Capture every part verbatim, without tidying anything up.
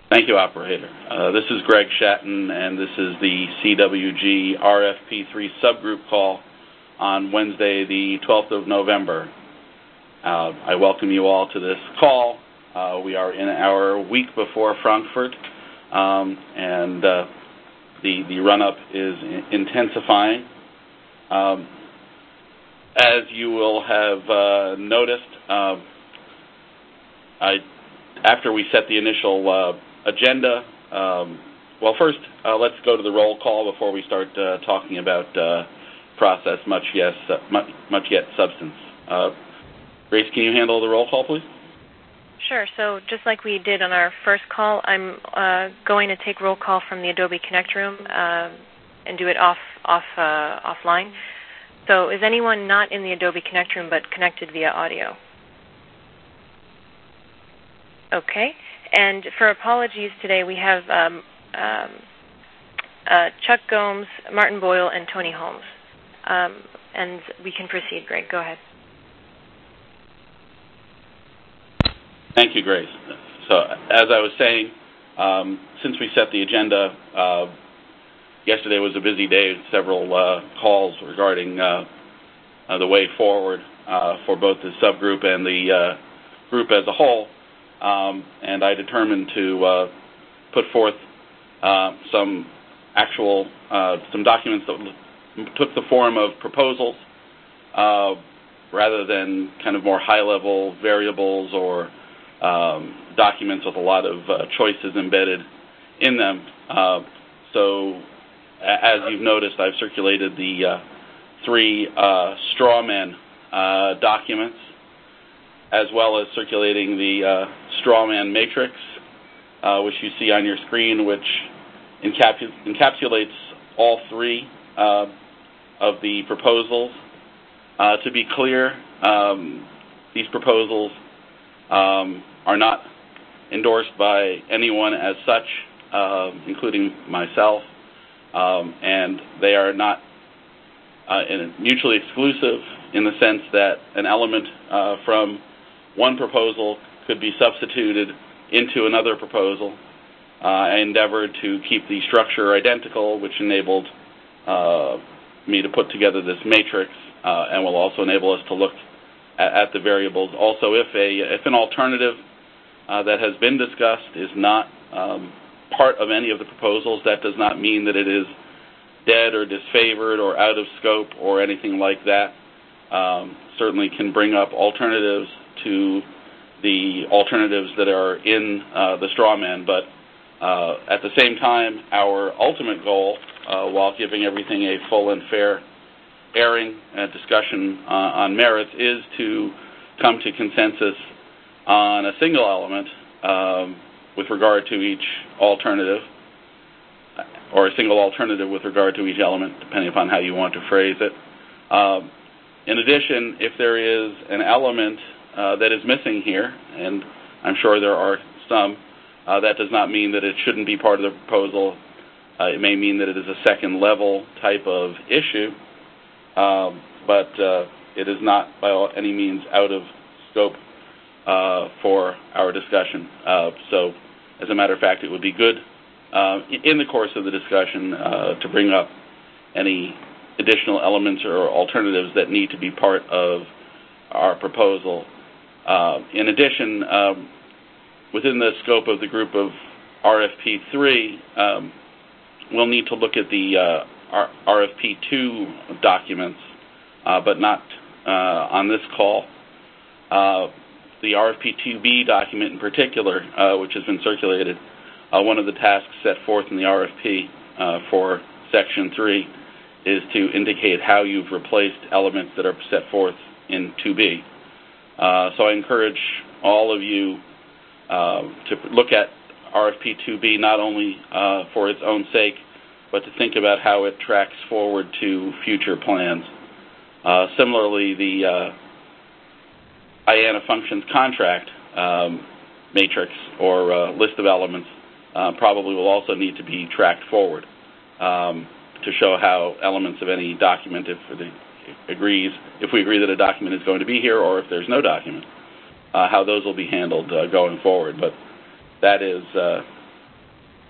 Thank you, Operator. Uh, this is Greg Shatton, and this is the C W G R F P three subgroup call on Wednesday, the twelfth of November. Uh, I welcome you all to this call. Uh, we are in our week before Frankfurt, um, and uh, the, the run-up is intensifying. Um, as you will have uh, noticed, uh, I, after we set the initial uh, agenda, um, well, first, uh, let's go to the roll call before we start uh, talking about uh, process, much, yes, uh, much, much yet substance. Uh, Grace, can you handle the roll call, please? Sure. So just like we did on our first call, I'm uh, going to take roll call from the Adobe Connect room uh, and do it off, off, uh, offline. So is anyone not in the Adobe Connect room but connected via audio? Okay. And for apologies today, we have um, um, uh, Chuck Gomes, Martin Boyle, and Tony Holmes. Um, and we can proceed. Greg, go ahead. Thank you, Grace. So, as I was saying, um, since we set the agenda, uh, yesterday was a busy day, several uh, calls regarding uh, uh, the way forward uh, for both the subgroup and the uh, group as a whole, um, and I determined to uh, put forth uh, some actual, uh, some documents that took the form of proposals uh, rather than kind of more high-level variables or Um, documents with a lot of uh, choices embedded in them. Uh, so, as you've noticed, I've circulated the uh, three uh, straw man uh, documents, as well as circulating the uh, straw man matrix, uh, which you see on your screen, which encapu encapsulates all three uh, of the proposals. Uh, to be clear, um, these proposals Um, are not endorsed by anyone as such, uh, including myself, um, and they are not uh, mutually exclusive in the sense that an element uh, from one proposal could be substituted into another proposal. Uh, I endeavored to keep the structure identical, which enabled uh, me to put together this matrix, uh, and will also enable us to look at the variables. Also, if a if an alternative uh, that has been discussed is not um, part of any of the proposals, that does not mean that it is dead or disfavored or out of scope or anything like that. Um, certainly can bring up alternatives to the alternatives that are in uh, the straw man, but uh, at the same time, our ultimate goal, uh, while giving everything a full and fair airing and discussion uh, on merits, is to come to consensus on a single element um, with regard to each alternative, or a single alternative with regard to each element, depending upon how you want to phrase it. Um, in addition, if there is an element uh, that is missing here, and I'm sure there are some, uh, that does not mean that it shouldn't be part of the proposal. Uh, it may mean that it is a second level type of issue. Um, but uh, it is not by any means out of scope uh, for our discussion. Uh, so, as a matter of fact, it would be good uh, in the course of the discussion uh, to bring up any additional elements or alternatives that need to be part of our proposal. Uh, in addition, um, within the scope of the group of R F P three, um, we'll need to look at the uh, R F P two documents, uh, but not uh, on this call. Uh, the R F P two B document in particular, uh, which has been circulated, uh, one of the tasks set forth in the R F P uh, for Section three is to indicate how you've replaced elements that are set forth in two B. Uh, so I encourage all of you uh, to look at R F P two B not only uh, for its own sake, but to think about how it tracks forward to future plans. Uh, similarly, the uh, I A N A functions contract um, matrix or uh, list of elements uh, probably will also need to be tracked forward um, to show how elements of any document, if it agrees, if we agree that a document is going to be here, or if there's no document, uh, how those will be handled uh, going forward. But that is uh,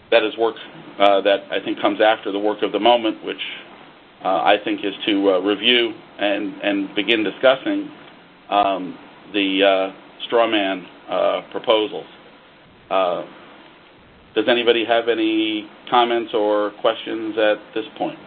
that is work uh, that I think comes after the work of the moment, which uh, I think is to uh, review and, and begin discussing um, the uh, straw man uh, proposals. Uh, does anybody have any comments or questions at this point?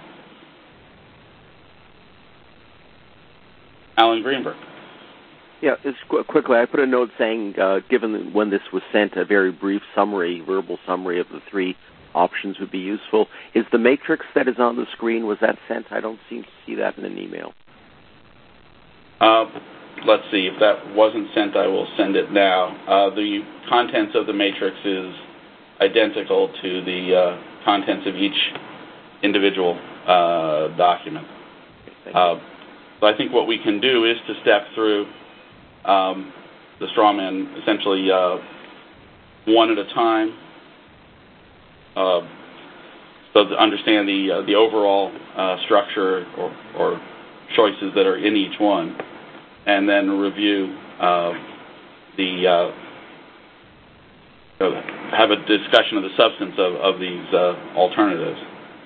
Alan Greenberg. Yeah, just qu- quickly, I put a note saying, uh, given when this was sent, a very brief summary, verbal summary of the three options would be useful. Is the matrix that is on the screen, was that sent? I don't seem to see that in an email. Uh, let's see. If that wasn't sent, I will send it now. Uh, the contents of the matrix is identical to the uh, contents of each individual uh, document. Okay, uh, so I think what we can do is to step through um, the straw man essentially uh, one at a time, uh, so to understand the uh, the overall uh, structure or, or choices that are in each one, and then review uh, the uh, have a discussion of the substance of, of these uh, alternatives.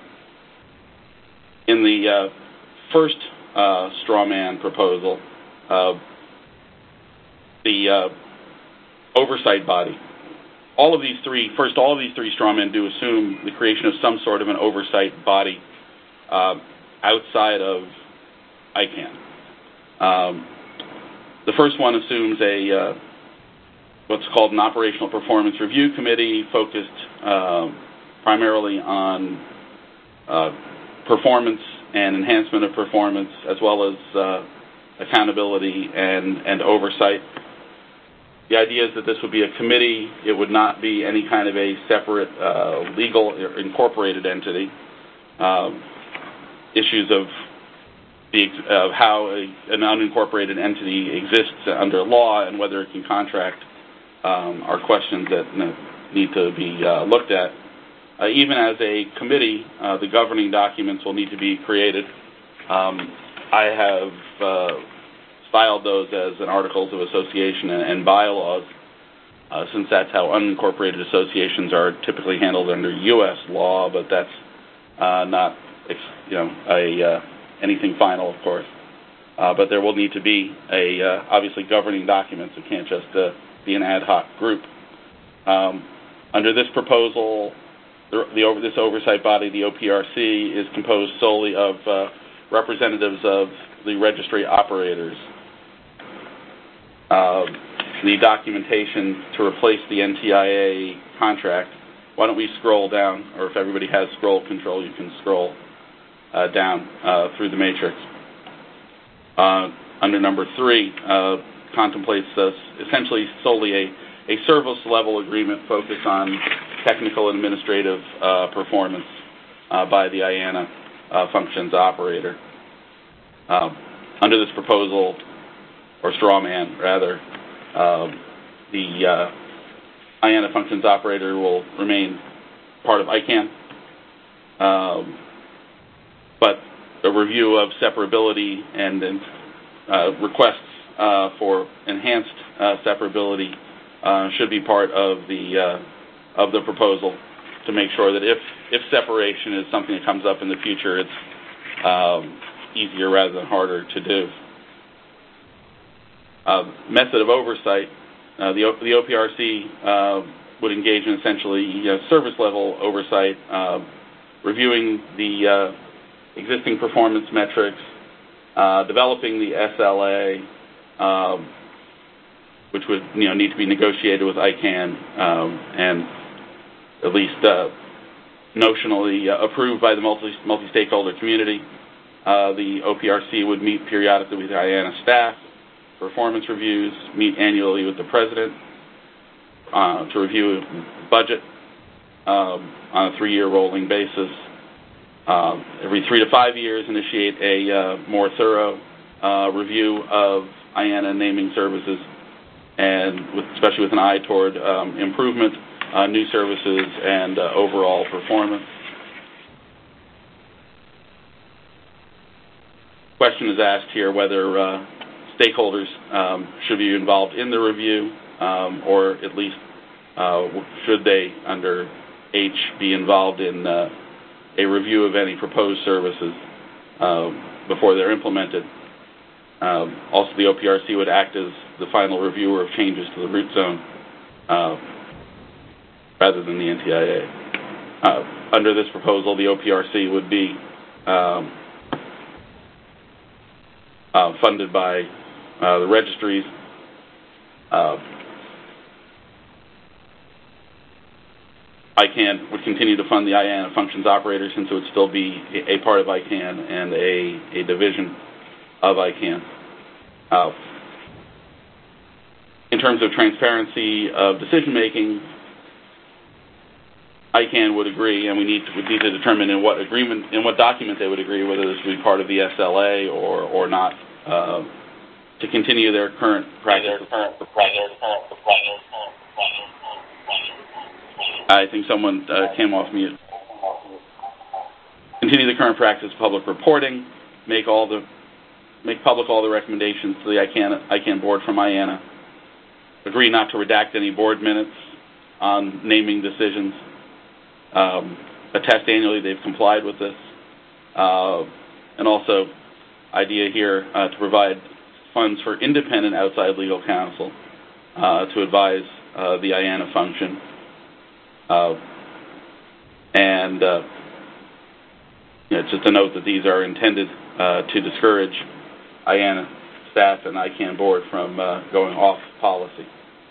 In the uh, first uh, straw man proposal, uh, the uh, oversight body, all of these three, first, all of these three straw men do assume the creation of some sort of an oversight body uh, outside of I CANN. Um, the first one assumes a uh, what's called an operational performance review committee focused uh, primarily on uh, performance and enhancement of performance, as well as uh, accountability and, and oversight. The idea is that this would be a committee. It would not be any kind of a separate uh, legal or incorporated entity. Um, issues of the of how a, an unincorporated entity exists under law and whether it can contract um, are questions that need to be uh, looked at. Uh, even as a committee, uh, the governing documents will need to be created. Um, I have uh, styled those as an articles of association and, and bylaws, uh, since that's how unincorporated associations are typically handled under U S law, but that's uh, not, you know, a uh, anything final, of course. Uh, but there will need to be a uh, obviously governing documents. It can't just uh, be an ad hoc group. Um, under this proposal, the, the over, this oversight body, the O P R C, is composed solely of uh, representatives of the registry operators. Uh, the documentation to replace the N T I A contract, why don't we scroll down, or if everybody has scroll control, you can scroll uh, down uh, through the matrix. Uh, under number three, uh, contemplates uh, essentially solely a, a service-level agreement focused on technical and administrative uh, performance uh, by the I A N A uh, functions operator. Uh, under this proposal, or straw man, rather, uh, the uh, I A N A functions operator will remain part of I CANN, um, but a review of separability and uh, requests uh, for enhanced uh, separability uh, should be part of the uh, of the proposal to make sure that if if separation is something that comes up in the future, it's um, easier rather than harder to do. Uh, method of oversight, uh, the, the O P R C uh, would engage in essentially you know, service level oversight, uh, reviewing the uh, existing performance metrics, uh, developing the S L A, um, which would you know need to be negotiated with I CANN um, and at least uh, notionally uh, approved by the multi, multi-stakeholder community. Uh, the O P R C would meet periodically with the I A N A staff, performance reviews, meet annually with the president uh, to review budget um, on a three-year rolling basis. Uh, every three to five years, initiate a uh, more thorough uh, review of I A N A naming services, and with, especially with an eye toward um, improvement, uh, new services, and uh, overall performance. Question is asked here whether uh, stakeholders um, should be involved in the review, um, or at least uh, should they, under H be involved in uh, a review of any proposed services uh, before they're implemented. Um, also, the O P R C would act as the final reviewer of changes to the root zone uh, rather than the N T I A. Uh, under this proposal, the O P R C would be um, uh, funded by uh, the registries. Uh, I CAN would continue to fund the I A N A functions operator since it would still be a part of I CAN and a, a division of I CAN. Uh, in terms of transparency of decision-making, I CAN would agree, and we need to, would need to determine in what agreement, in what document they would agree, whether this would be part of the S L A or, or not, uh, to continue their current practice. I think someone uh, came off mute. Continue the current practice of public reporting, make all the make public all the recommendations to the I CAN, I CAN board from I A N A. Agree not to redact any board minutes on naming decisions. Um, attest annually they've complied with this. Uh, and also, idea here uh, to provide funds for independent outside legal counsel uh, to advise uh, the I A N A function. Uh, and uh, you know, it's just a note that these are intended uh, to discourage I A N A staff and I CAN board from uh, going off policy.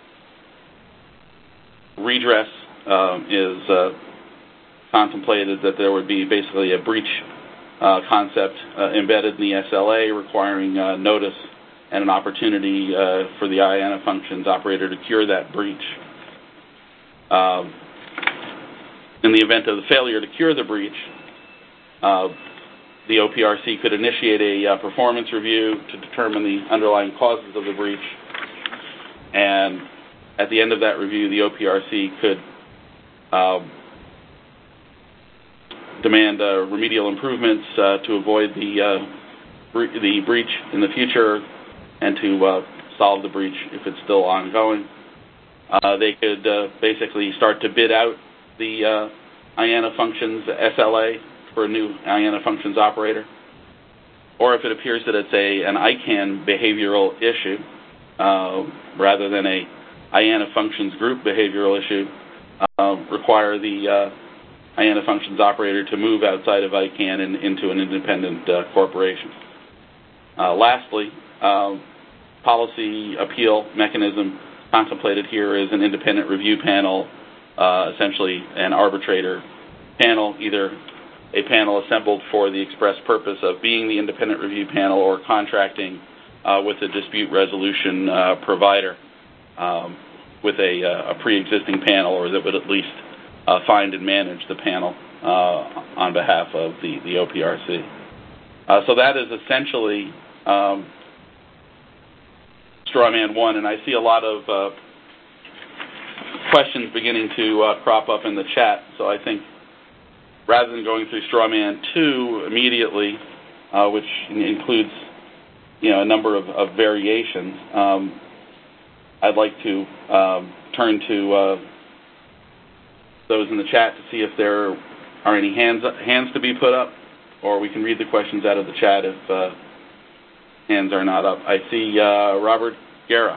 Redress um, is uh, contemplated that there would be basically a breach uh, concept uh, embedded in the S L A requiring uh, notice and an opportunity uh, for the I A N A functions operator to cure that breach. Um, in the event of the failure to cure the breach, uh, the O P R C could initiate a uh, performance review to determine the underlying causes of the breach, and at the end of that review, the O P R C could uh, demand uh, remedial improvements uh, to avoid the uh, bre- the breach in the future and to uh, solve the breach if it's still ongoing. Uh, they could uh, basically start to bid out the uh, I A N A functions S L A for a new I A N A functions operator. Or if it appears that it's a an I CAN behavioral issue uh, rather than a I A N A functions group behavioral issue, uh, require the uh, I A N A functions operator to move outside of I CAN and into an independent uh, corporation. Uh, lastly, uh, policy appeal mechanism contemplated here is an independent review panel, uh, essentially an arbitrator panel, either a panel assembled for the express purpose of being the independent review panel or contracting uh, with a dispute resolution uh, provider um, with a, uh, a pre-existing panel, or that would at least uh, find and manage the panel uh, on behalf of the, the O P R C. Uh, so that is essentially um, Strawman one, and I see a lot of uh, questions beginning to uh, crop up in the chat, so I think rather than going through Strawman two immediately, uh, which includes you know, a number of, of variations, um, I'd like to um, turn to uh, those in the chat to see if there are any hands, hands to be put up, or we can read the questions out of the chat if uh, hands are not up. I see uh, Robert Guerra.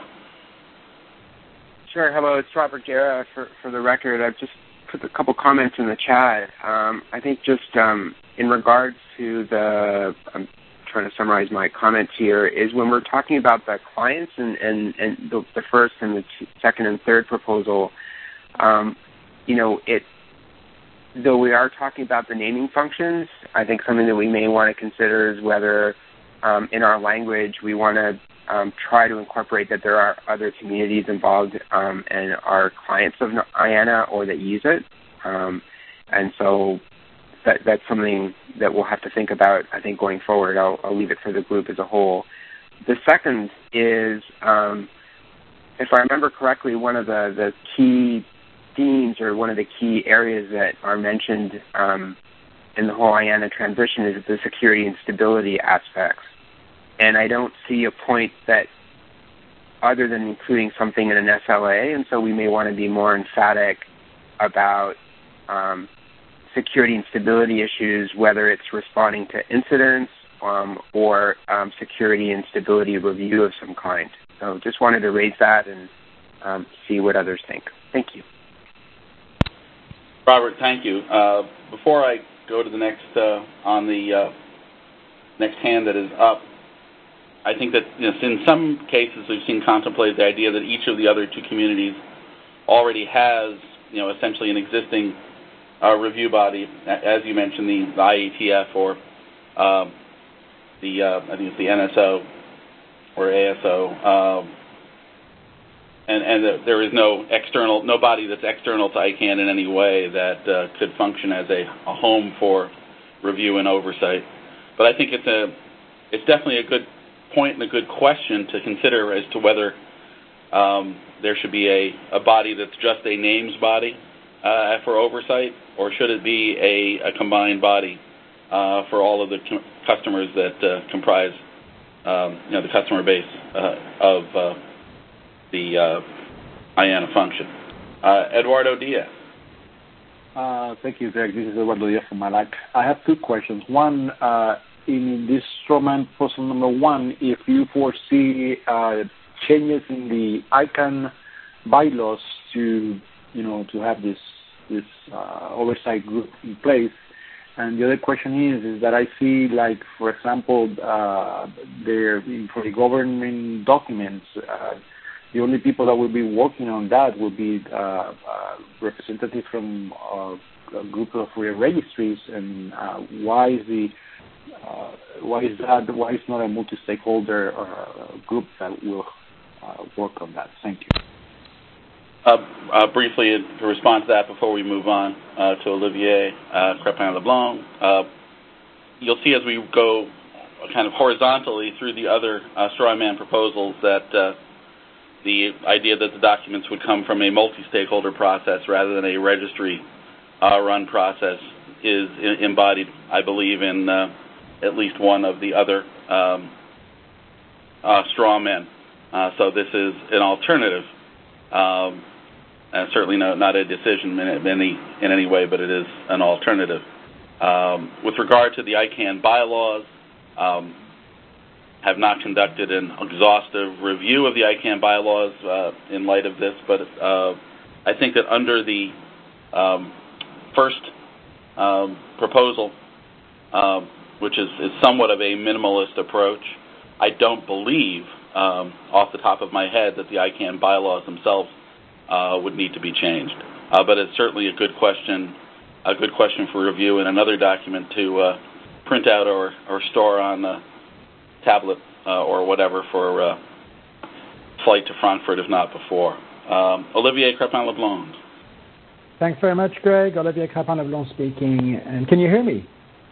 Sure. Hello, it's Robert Guerra. For, for the record, I've just put a couple comments in the chat. Um, I think just um, in regards to the, I'm trying to summarize my comments here, is when we're talking about the clients and, and, and the, the first and the t- second and third proposal, um, you know, it, though we are talking about the naming functions, I think something that we may want to consider is whether um, in our language we want to um, try to incorporate that there are other communities involved um, and are clients of I A N A or that use it. Um, and so that, that's something that we'll have to think about, I think, going forward. I'll, I'll leave it for the group as a whole. The second is, um, if I remember correctly, one of the, the key themes or one of the key areas that are mentioned um, in the whole I A N A transition is the security and stability aspects. And I don't see a point that other than including something in an S L A, and so we may want to be more emphatic about um, security and stability issues, whether it's responding to incidents um, or um, security and stability review of some kind. So just wanted to raise that and um, see what others think. Thank you. Robert, thank you. Uh, before I go to the next uh, on the uh, next hand that is up, I think that you know, in some cases we've seen contemplated the idea that each of the other two communities already has, you know, essentially an existing uh, review body, as you mentioned, the, the I A T F or um, the uh, I think it's the N S O or A S O, um, and and the, there is no external, no body that's external to I CANN in any way that uh, could function as a, a home for review and oversight. But I think it's a it's definitely a good point and a good question to consider as to whether um, there should be a, a body that's just a names body uh, for oversight, or should it be a, a combined body uh, for all of the com- customers that uh, comprise um, you know, the customer base uh, of uh, the uh, I A N A function. Uh, Eduardo Diaz. Uh, thank you, Greg. This is Eduardo Diaz from Malac. I have two questions. One, uh, in this strawman proposal number one, if you foresee uh, changes in the I CANN bylaws to, you know, to have this this uh, oversight group in place. And the other question is, is that I see, like, for example, uh, there for the government documents, uh, the only people that will be working on that will be uh, uh, representatives from uh, a group of registries. And uh, why is the uh, why is that? Why is not a multi-stakeholder uh, group that will uh, work on that? Thank you. Uh, uh, briefly, to respond to that before we move on uh, to Olivier uh, Crespin-Leblanc, uh, you'll see as we go kind of horizontally through the other uh, strawman proposals that uh, the idea that the documents would come from a multi-stakeholder process rather than a registry-run uh, process is I- embodied, I believe, in uh, at least one of the other um, uh, strawmen. Uh, so this is an alternative. Um, And certainly no, not a decision in any in any way, but it is an alternative. Um, with regard to the I CANN bylaws, um, have not conducted an exhaustive review of the I CANN bylaws uh, in light of this, but uh, I think that under the um, first um, proposal, um, which is, is somewhat of a minimalist approach, I don't believe, um, off the top of my head, that the I CANN bylaws themselves Uh, would need to be changed, uh, but it's certainly a good question, a good question for review and another document to uh, print out or, or store on a tablet uh, or whatever for uh, flight to Frankfurt, if not before. Um, Olivier Crespin-Leblanc. Thanks very much, Greg. Olivier Crespin-Leblanc speaking. And can you hear me?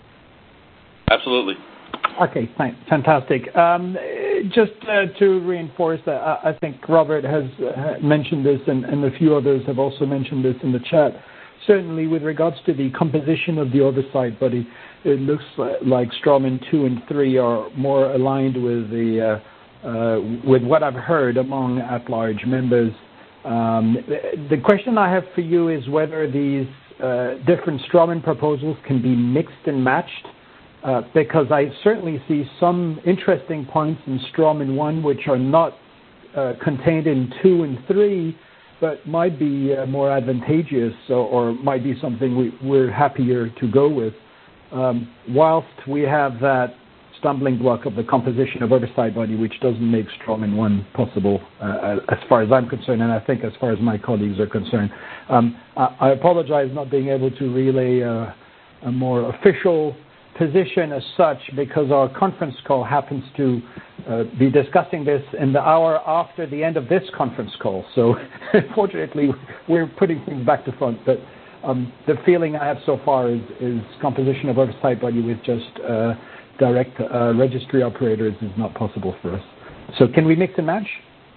Absolutely. Okay, thanks. Fantastic. Um, just uh, to reinforce that, I, I think Robert has uh, mentioned this, and, and a few others have also mentioned this in the chat. Certainly, with regards to the composition of the oversight body, it looks like strawman two and three are more aligned with the uh, uh, with what I've heard among at-large members. Um, the question I have for you is whether these uh, different strawman proposals can be mixed and matched. Uh, because I certainly see some interesting points in strawman one which are not uh, contained in two and three, but might be uh, more advantageous or, or might be something we, we're happier to go with. Um, whilst we have that stumbling block of the composition of oversight body, which doesn't make strawman one possible uh, as far as I'm concerned, and I think as far as my colleagues are concerned. Um, I, I apologize not being able to relay a, a more official position as such, because our conference call happens to uh, be discussing this in the hour after the end of this conference call. So unfortunately, we're putting things back to front. But um, the feeling I have so far is, is composition of oversight body with just uh, direct uh, registry operators is not possible for us. So can we mix and match?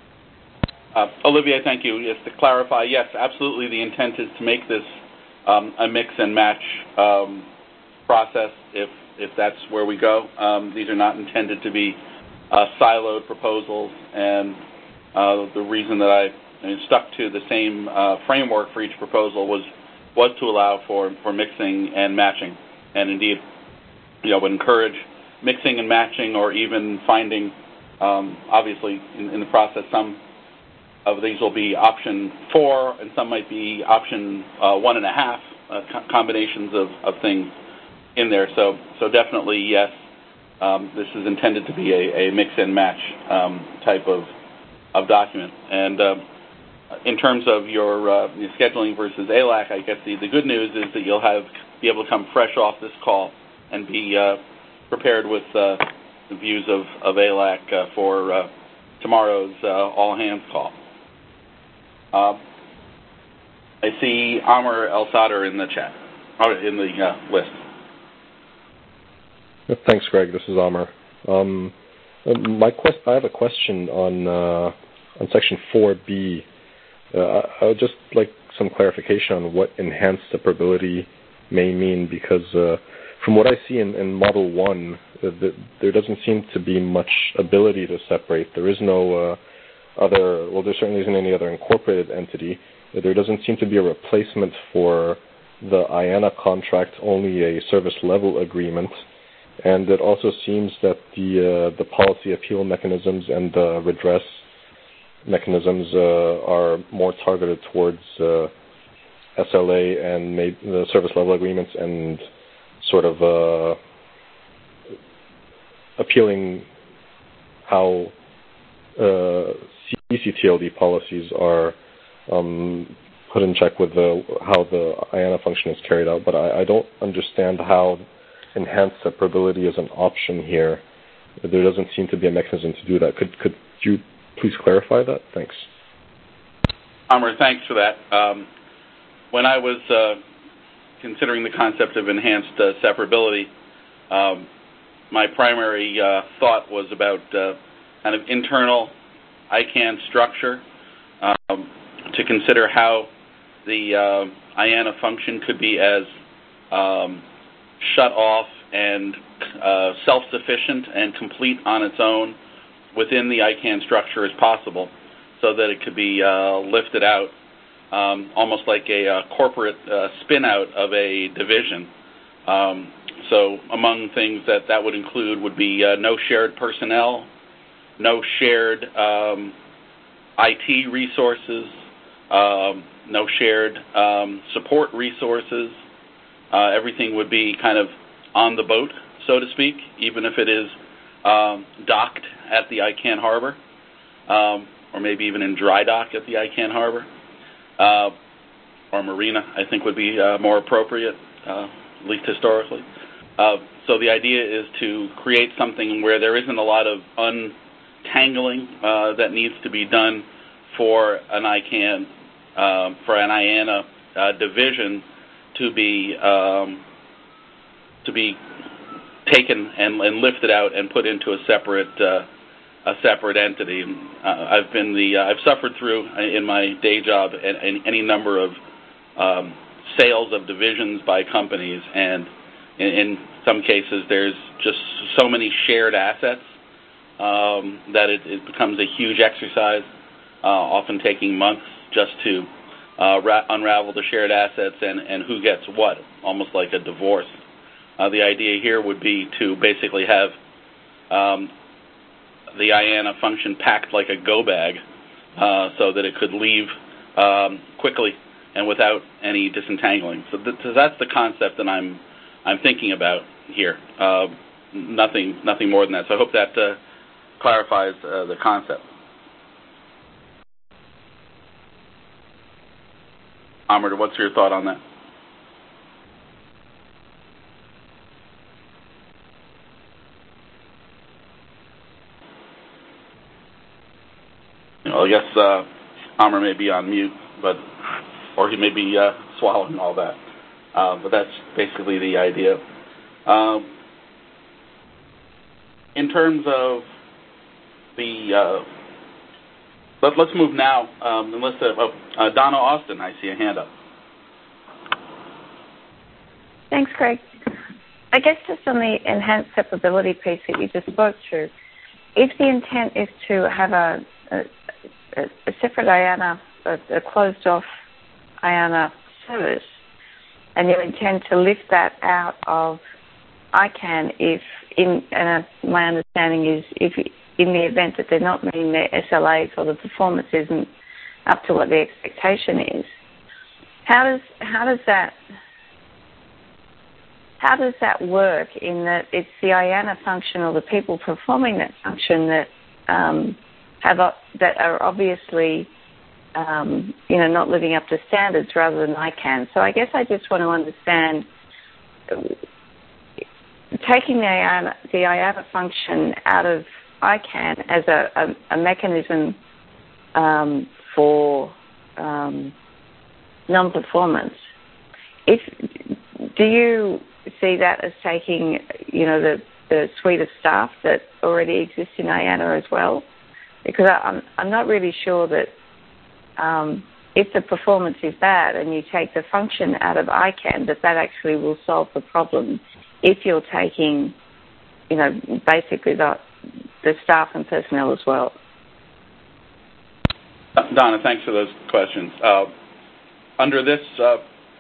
Uh, Olivier, thank you. Yes, to clarify, yes, absolutely. The intent is to make this um, a mix and match um, process if if that's where we go. Um, these are not intended to be uh, siloed proposals, and uh, the reason that I, I mean, stuck to the same uh, framework for each proposal was was to allow for, for mixing and matching, and indeed, you know, would encourage mixing and matching, or even finding, um, obviously, in, in the process, some of these will be option four, and some might be option uh, one and a half, uh, co- combinations of, of things in there. So, so definitely, yes, um, this is intended to be a, a mix and match um, type of, of document. And uh, in terms of your, uh, your scheduling versus A L A C, I guess the, the good news is that you'll have be able to come fresh off this call and be uh, prepared with uh, the views of, of A L A C uh, for uh, tomorrow's uh, all-hands call. Uh, I see Amr El-Sadr in the chat, or in the uh, list. Thanks, Greg. This is Amr. Um, my quest- I have a question on uh, on section four B. Uh, I would just like some clarification on what enhanced separability may mean, because uh, from what I see in, in Model one, uh, the, there doesn't seem to be much ability to separate. There is no uh, other, well, there certainly isn't any other incorporated entity. There doesn't seem to be a replacement for the I A N A contract, only a service level agreement. And it also seems that the uh, the policy appeal mechanisms and the redress mechanisms uh, are more targeted towards uh, S L A and maybe the service level agreements, and sort of uh, appealing how uh, C C T L D policies are um, put in check with the, how the I A N A function is carried out. But I, I don't understand how enhanced separability is an option here. There doesn't seem to be a mechanism to do that. Could could you please clarify that? Thanks. Amr, thanks for that. Um, when I was uh, considering the concept of enhanced uh, separability, um, my primary uh, thought was about uh, kind of internal I CANN structure, um, to consider how the uh, I A N A function could be as um, shut off and uh, self-sufficient and complete on its own within the I CANN structure as possible, so that it could be uh, lifted out, um, almost like a uh, corporate uh, spin-out of a division. Um, so among things that that would include would be uh, no shared personnel, no shared um, I T resources, um, no shared um, support resources. Uh, everything would be kind of on the boat, so to speak, even if it is um, docked at the I CANN harbor, um, or maybe even in dry dock at the I CANN harbor, uh, or marina, I think would be uh, more appropriate, uh, at least historically. Uh, so the idea is to create something where there isn't a lot of untangling uh, that needs to be done for an I CANN, uh, for an I A N A uh, division to be um, to be taken and, and lifted out and put into a separate uh, a separate entity. Uh, I've been the uh, I've suffered through in my day job and, and any number of um, sales of divisions by companies, and in, in some cases there's just so many shared assets um, that it, it becomes a huge exercise, uh, often taking months just to uh, ra- unravel the shared assets and, and who gets what, almost like a divorce. Uh, the idea here would be to basically have um, the I A N A function packed like a go bag, uh, so that it could leave um, quickly and without any disentangling. So, th- so that's the concept that I'm I'm thinking about here. Uh, nothing nothing more than that. So I hope that uh, clarifies uh, the concept. Amr, what's your thought on that? You know, I guess uh, Amr may be on mute, but or he may be uh, swallowing all that. Uh, but that's basically the idea. Um, in terms of the, uh, let, let's move now. Um, unless uh, oh, uh, Donna Austin, I see a hand up. Thanks, Craig. I guess just on the enhanced separability piece that you just spoke to, if the intent is to have a, a, a separate I A N A, a, a closed-off I A N A service, and you intend to lift that out of I CAN if, in, and uh, my understanding is, if in the event that they're not meeting their S L As or the performance isn't up to what the expectation is, how does how does that how does that work? In that it's the I A N A function or the people performing that function that um, have a, that are obviously um, you know not living up to standards rather than I CAN. So I guess I just want to understand. Taking the I A N A, the I A N A function out of I CAN as a, a, a mechanism um, for um, non-performance, if do you see that as taking, you know, the, the suite of staff that already exists in I A N A as well? Because I, I'm I'm not really sure that um, if the performance is bad and you take the function out of I CAN, that that actually will solve the problem. If you're taking, you know, basically the, the staff and personnel as well. Donna, thanks for those questions. Uh, under this uh,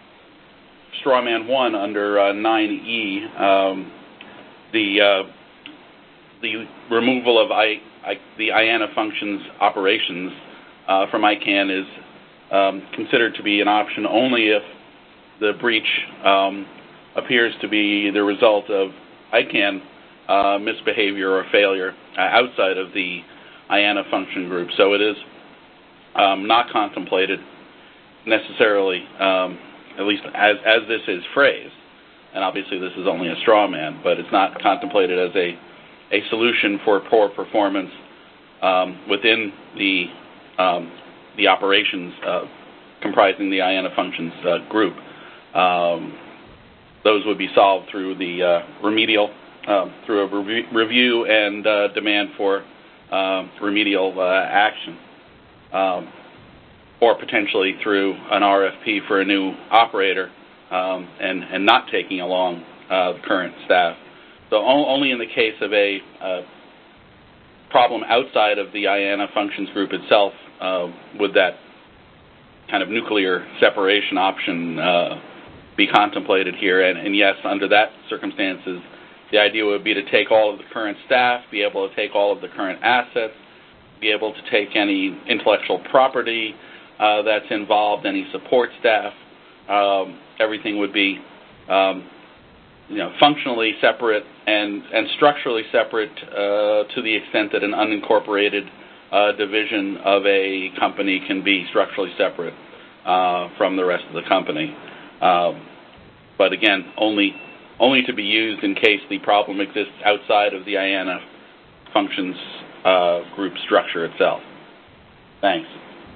Strawman one, under uh, nine E, um, the uh, the removal of I, I, the I A N A functions operations uh, from I CAN is um, considered to be an option only if the breach um, appears to be the result of I CAN uh, misbehavior or failure uh, outside of the I A N A function group. So it is um, not contemplated necessarily, um, at least as, as this is phrased, and obviously this is only a straw man, but it's not contemplated as a, a solution for poor performance um, within the, um, the operations uh, comprising the I A N A functions uh, group. Um, Those would be solved through the uh, remedial, uh, through a rev- review and uh, demand for uh, remedial uh, action, um, or potentially through an R F P for a new operator um, and, and not taking along uh, the current staff. So o- only in the case of a uh, problem outside of the I A N A functions group itself uh, would that kind of nuclear separation option uh, be contemplated here, and, and yes, under that circumstances, the idea would be to take all of the current staff, be able to take all of the current assets, be able to take any intellectual property uh, that's involved, any support staff. Um, everything would be, um, you know, functionally separate and and structurally separate uh, to the extent that an unincorporated uh, division of a company can be structurally separate uh, from the rest of the company. Um, but again, only only to be used in case the problem exists outside of the I A N A functions uh, group structure itself. Thanks.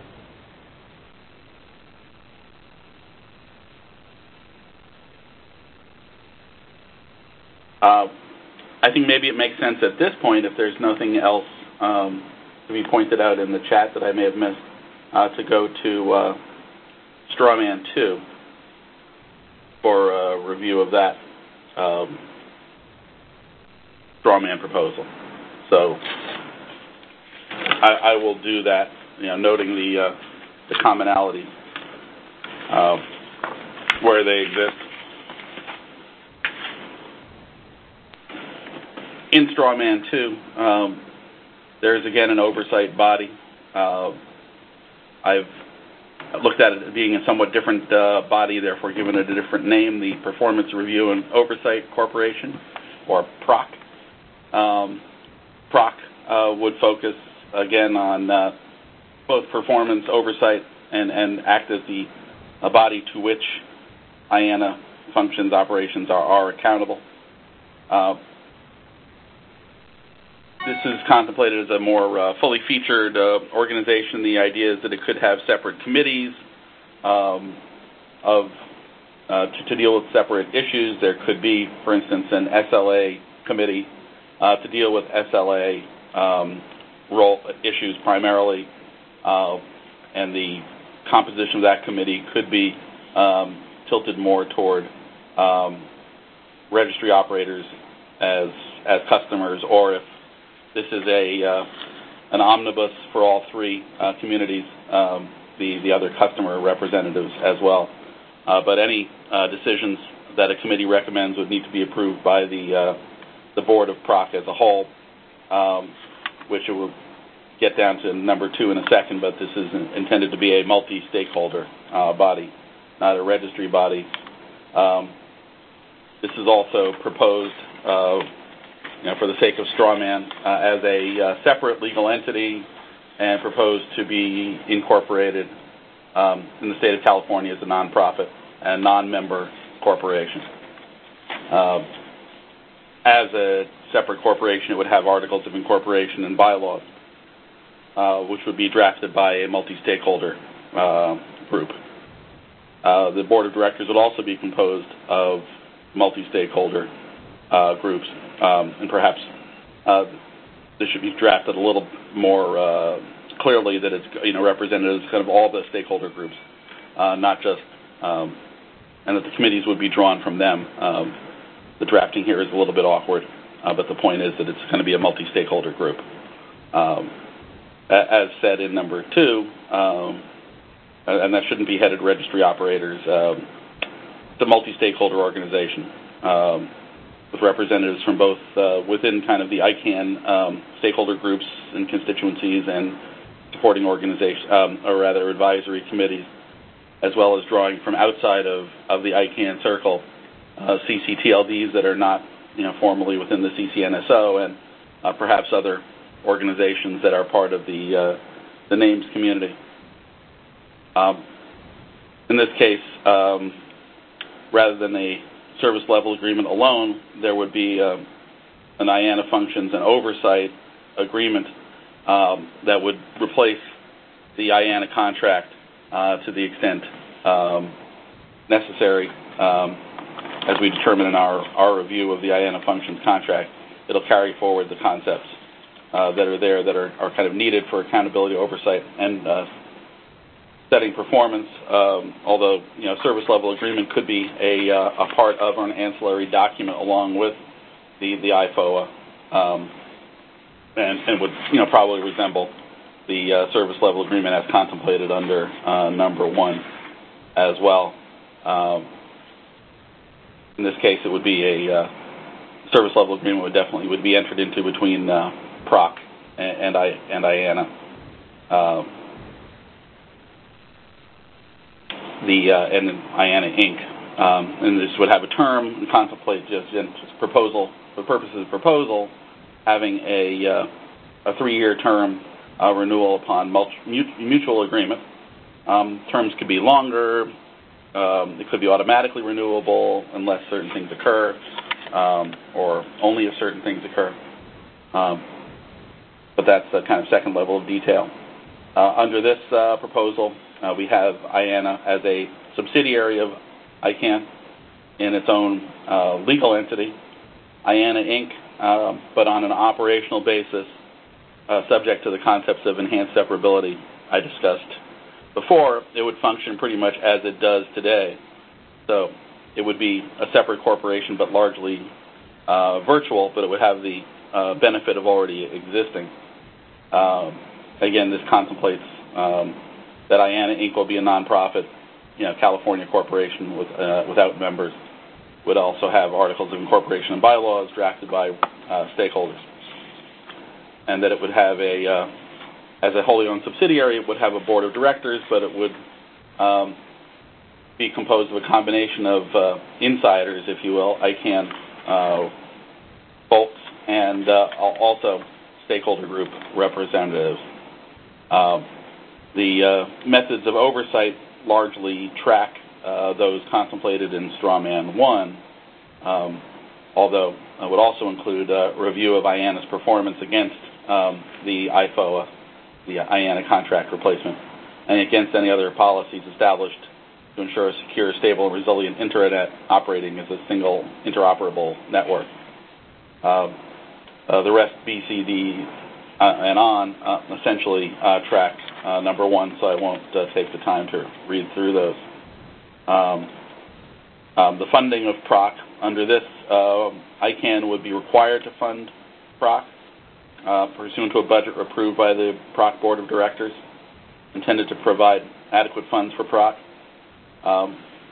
Uh, I think maybe it makes sense at this point, if there's nothing else um, to be pointed out in the chat that I may have missed, uh, to go to uh, Strawman two. For a review of that um, strawman proposal. So I, I will do that, you know, noting the uh, the commonalities uh, where they exist. In Strawman two, um, there is again an oversight body. Uh, I've looked at it as being a somewhat different uh, body, therefore given it a different name, the Performance Review and Oversight Corporation, or P R O C. Um, P R O C uh, would focus, again, on uh, both performance oversight and, and act as the a body to which I A N A functions operations are, are accountable. Uh, This is contemplated as a more uh, fully featured uh, organization. The idea is that it could have separate committees um, of uh, to, to deal with separate issues. There could be, for instance, an S L A committee uh, to deal with S L A um, role issues primarily, uh, and the composition of that committee could be um, tilted more toward um, registry operators as as customers, or if this is a uh, an omnibus for all three uh, communities, um, the, the other customer representatives as well. uh, but any uh, decisions that a committee recommends would need to be approved by the uh, the board of P R O C as a whole, um, which it will get down to number two in a second, but this is intended to be a multi-stakeholder uh, body, not a registry body. Um, this is also proposed, uh, you know, for the sake of straw man, uh, as a uh, separate legal entity and proposed to be incorporated um, in the state of California as a nonprofit and non-member corporation. Uh, as a separate corporation, it would have articles of incorporation and bylaws, uh, which would be drafted by a multi-stakeholder uh, group. Uh, the board of directors would also be composed of multi-stakeholder uh, groups, um, and perhaps uh, this should be drafted a little more uh, clearly that it's, you know, represented as kind of all the stakeholder groups, uh, not just, um, and that the committees would be drawn from them. Um, the drafting here is a little bit awkward, uh, but the point is that it's going to be a multi-stakeholder group. Um, as said in number two, um, and that shouldn't be headed registry operators, um, it's a multi-stakeholder organization um, with representatives from both uh, within kind of the I CANN um, stakeholder groups and constituencies and supporting organizations, um, or rather advisory committees, as well as drawing from outside of, of the I CANN circle, uh, C C T L Ds that are not, you know, formally within the C C N S O, and uh, perhaps other organizations that are part of the uh, the NAMES community. Um, in this case, um, rather than a service level agreement alone, there would be uh, an I A N A functions and oversight agreement um, that would replace the I A N A contract uh, to the extent um, necessary. Um, as we determine in our, our review of the I A N A functions contract, it'll carry forward the concepts uh, that are there that are, are kind of needed for accountability, oversight, and uh, setting performance, um, although, you know, service level agreement could be a, uh, a part of an ancillary document along with the, the I F O A, um, and, and would, you know, probably resemble the uh, service level agreement as contemplated under uh, number one as well. Um, in this case, it would be a uh, service level agreement would definitely would be entered into between uh, P R O C and, and, I, and I A N A. Uh, the uh, and I A N A Incorporated. Um, and this would have a term and contemplate just, just proposal, for purposes of proposal, having a, uh, a three-year term uh, renewal upon mutual agreement. Um, terms could be longer. Um, it could be automatically renewable unless certain things occur, um, or only if certain things occur. Um, but that's the kind of second level of detail. Uh, under this uh, proposal, uh, we have I A N A as a subsidiary of I CANN in its own uh, legal entity, I A N A Incorporated, uh, but on an operational basis, uh, subject to the concepts of enhanced separability I discussed before. It would function pretty much as it does today. So it would be a separate corporation, but largely uh, virtual, but it would have the uh, benefit of already existing. Uh, again, this contemplates um, that I A N A Incorporated will be a nonprofit, you know, California corporation with, uh, without members, would also have articles of incorporation and bylaws drafted by uh, stakeholders, and that it would have a, uh, as a wholly owned subsidiary, it would have a board of directors, but it would um, be composed of a combination of uh, insiders, if you will, I CANN uh, folks, and uh, also stakeholder group representatives. Uh, the uh, methods of oversight largely track uh, those contemplated in Strawman one, um, although it would also include a review of I A N A's performance against um, the I F O A, the I A N A contract replacement, and against any other policies established to ensure a secure, stable, and resilient Internet operating as a single interoperable network. Uh, uh, the rest, B, C, D, uh, and on, uh, essentially uh, track uh, number one, so I won't uh, take the time to read through those. Um, um, the funding of P R O C, under this, uh, I CANN would be required to fund P R O C uh, pursuant to a budget approved by the P R O C Board of Directors, intended to provide adequate funds for P R O C. Um,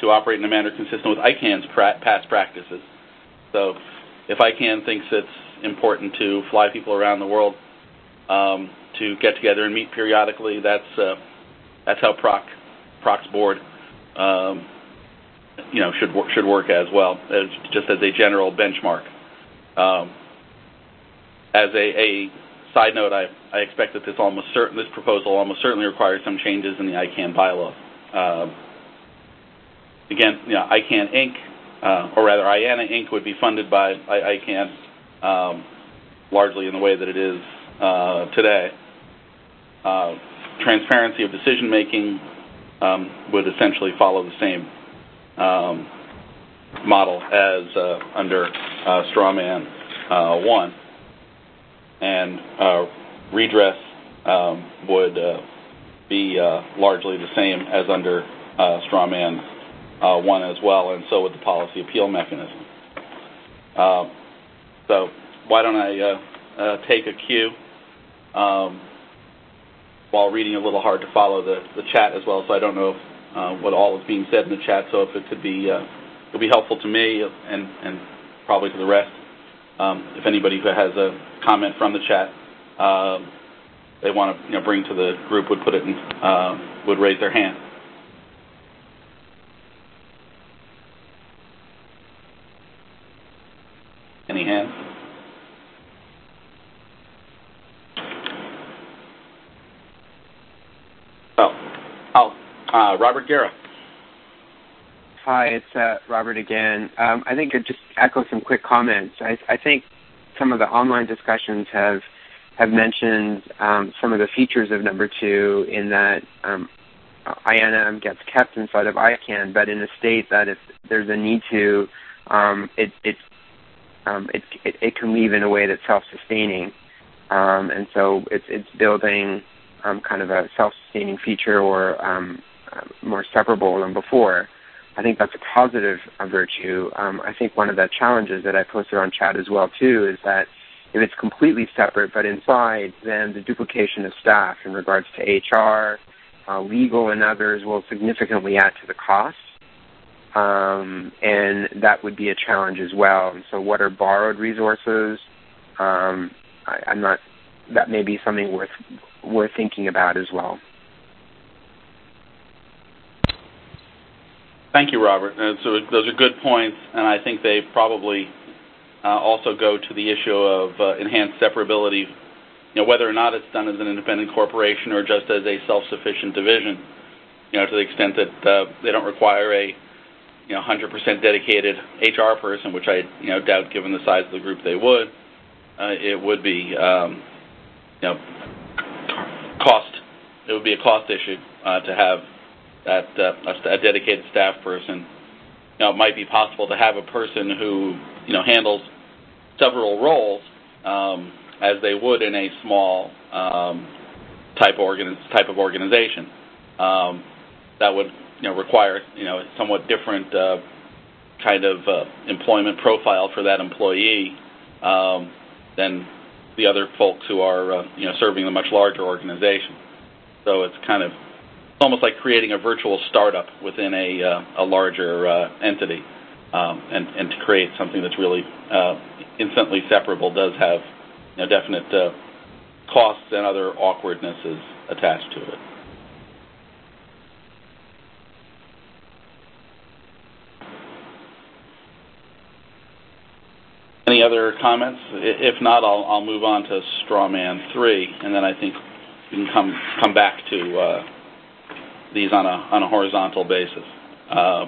to operate in a manner consistent with I CANN's pra- past practices. So if I CANN thinks it's important to fly people around the world um, to get together and meet periodically, that's uh, that's how Proc Proc's board um, you know should should work as well, as just as a general benchmark. Um, as a, a side note, I, I expect that this almost certain this proposal almost certainly requires some changes in the I CANN bylaws. Um, again, you know, I CANN Incorporated, uh, or rather I A N A Incorporated, would be funded by I CANN um, largely in the way that it is uh, today. Uh, transparency of decision making um, would essentially follow the same um, model as uh, under uh, Strawman uh, one, and uh, redress um, would uh, be uh, largely the same as under uh, Strawman uh, one as well, and so would the policy appeal mechanism. Uh, so why don't I uh, uh, take a cue um, while reading a little hard to follow the, the chat as well, so I don't know if, uh, what all is being said in the chat, so if it could be, uh, it would be helpful to me and, and probably to the rest. Um, if anybody who has a comment from the chat uh, they want to you know, bring to the group would put it in, uh, would raise their hand. Any hands? Oh, oh uh, Robert Guerra. Hi, it's uh, Robert again. Um, I think I'd just echo some quick comments. I, I think some of the online discussions have have mentioned um, some of the features of number two in that um, I N M gets kept inside of I CANN, but in a state that if there's a need to, um, it, it, um, it, it, it can leave in a way that's self-sustaining. Um, and so it's, it's building um, kind of a self-sustaining feature or um, uh, more separable than before. I think that's a positive uh, virtue. Um, I think one of the challenges that I posted on chat as well, too, is that if it's completely separate but inside, then the duplication of staff in regards to H R, uh, legal, and others will significantly add to the cost. Um, and that would be a challenge as well. And so what are borrowed resources? Um, I, I'm not, that may be something worth, worth thinking about as well. Thank you, Robert. Uh, so those are good points, and I think they probably uh, also go to the issue of uh, enhanced separability, you know, whether or not it's done as an independent corporation or just as a self-sufficient division, you know, to the extent that uh, they don't require a, you know, one hundred percent dedicated H R person, which I, you know, doubt given the size of the group they would. Uh, it would be, um, you know, cost. It would be a cost issue uh, to have that uh, a dedicated staff person. You know, it might be possible to have a person who, you know, handles several roles um, as they would in a small um, type, organ- type of organization. Um, that would, you know, require, you know, a somewhat different uh, kind of uh, employment profile for that employee um, than the other folks who are, uh, you know, serving a much larger organization. So it's kind of almost like creating a virtual startup within a, uh, a larger uh, entity, um, and, and to create something that's really uh, instantly separable does have, you know, definite uh, costs and other awkwardnesses attached to it. Any other comments? If not, I'll, I'll move on to Strawman three, and then I think we can come come back to uh, these on a on a horizontal basis. Uh,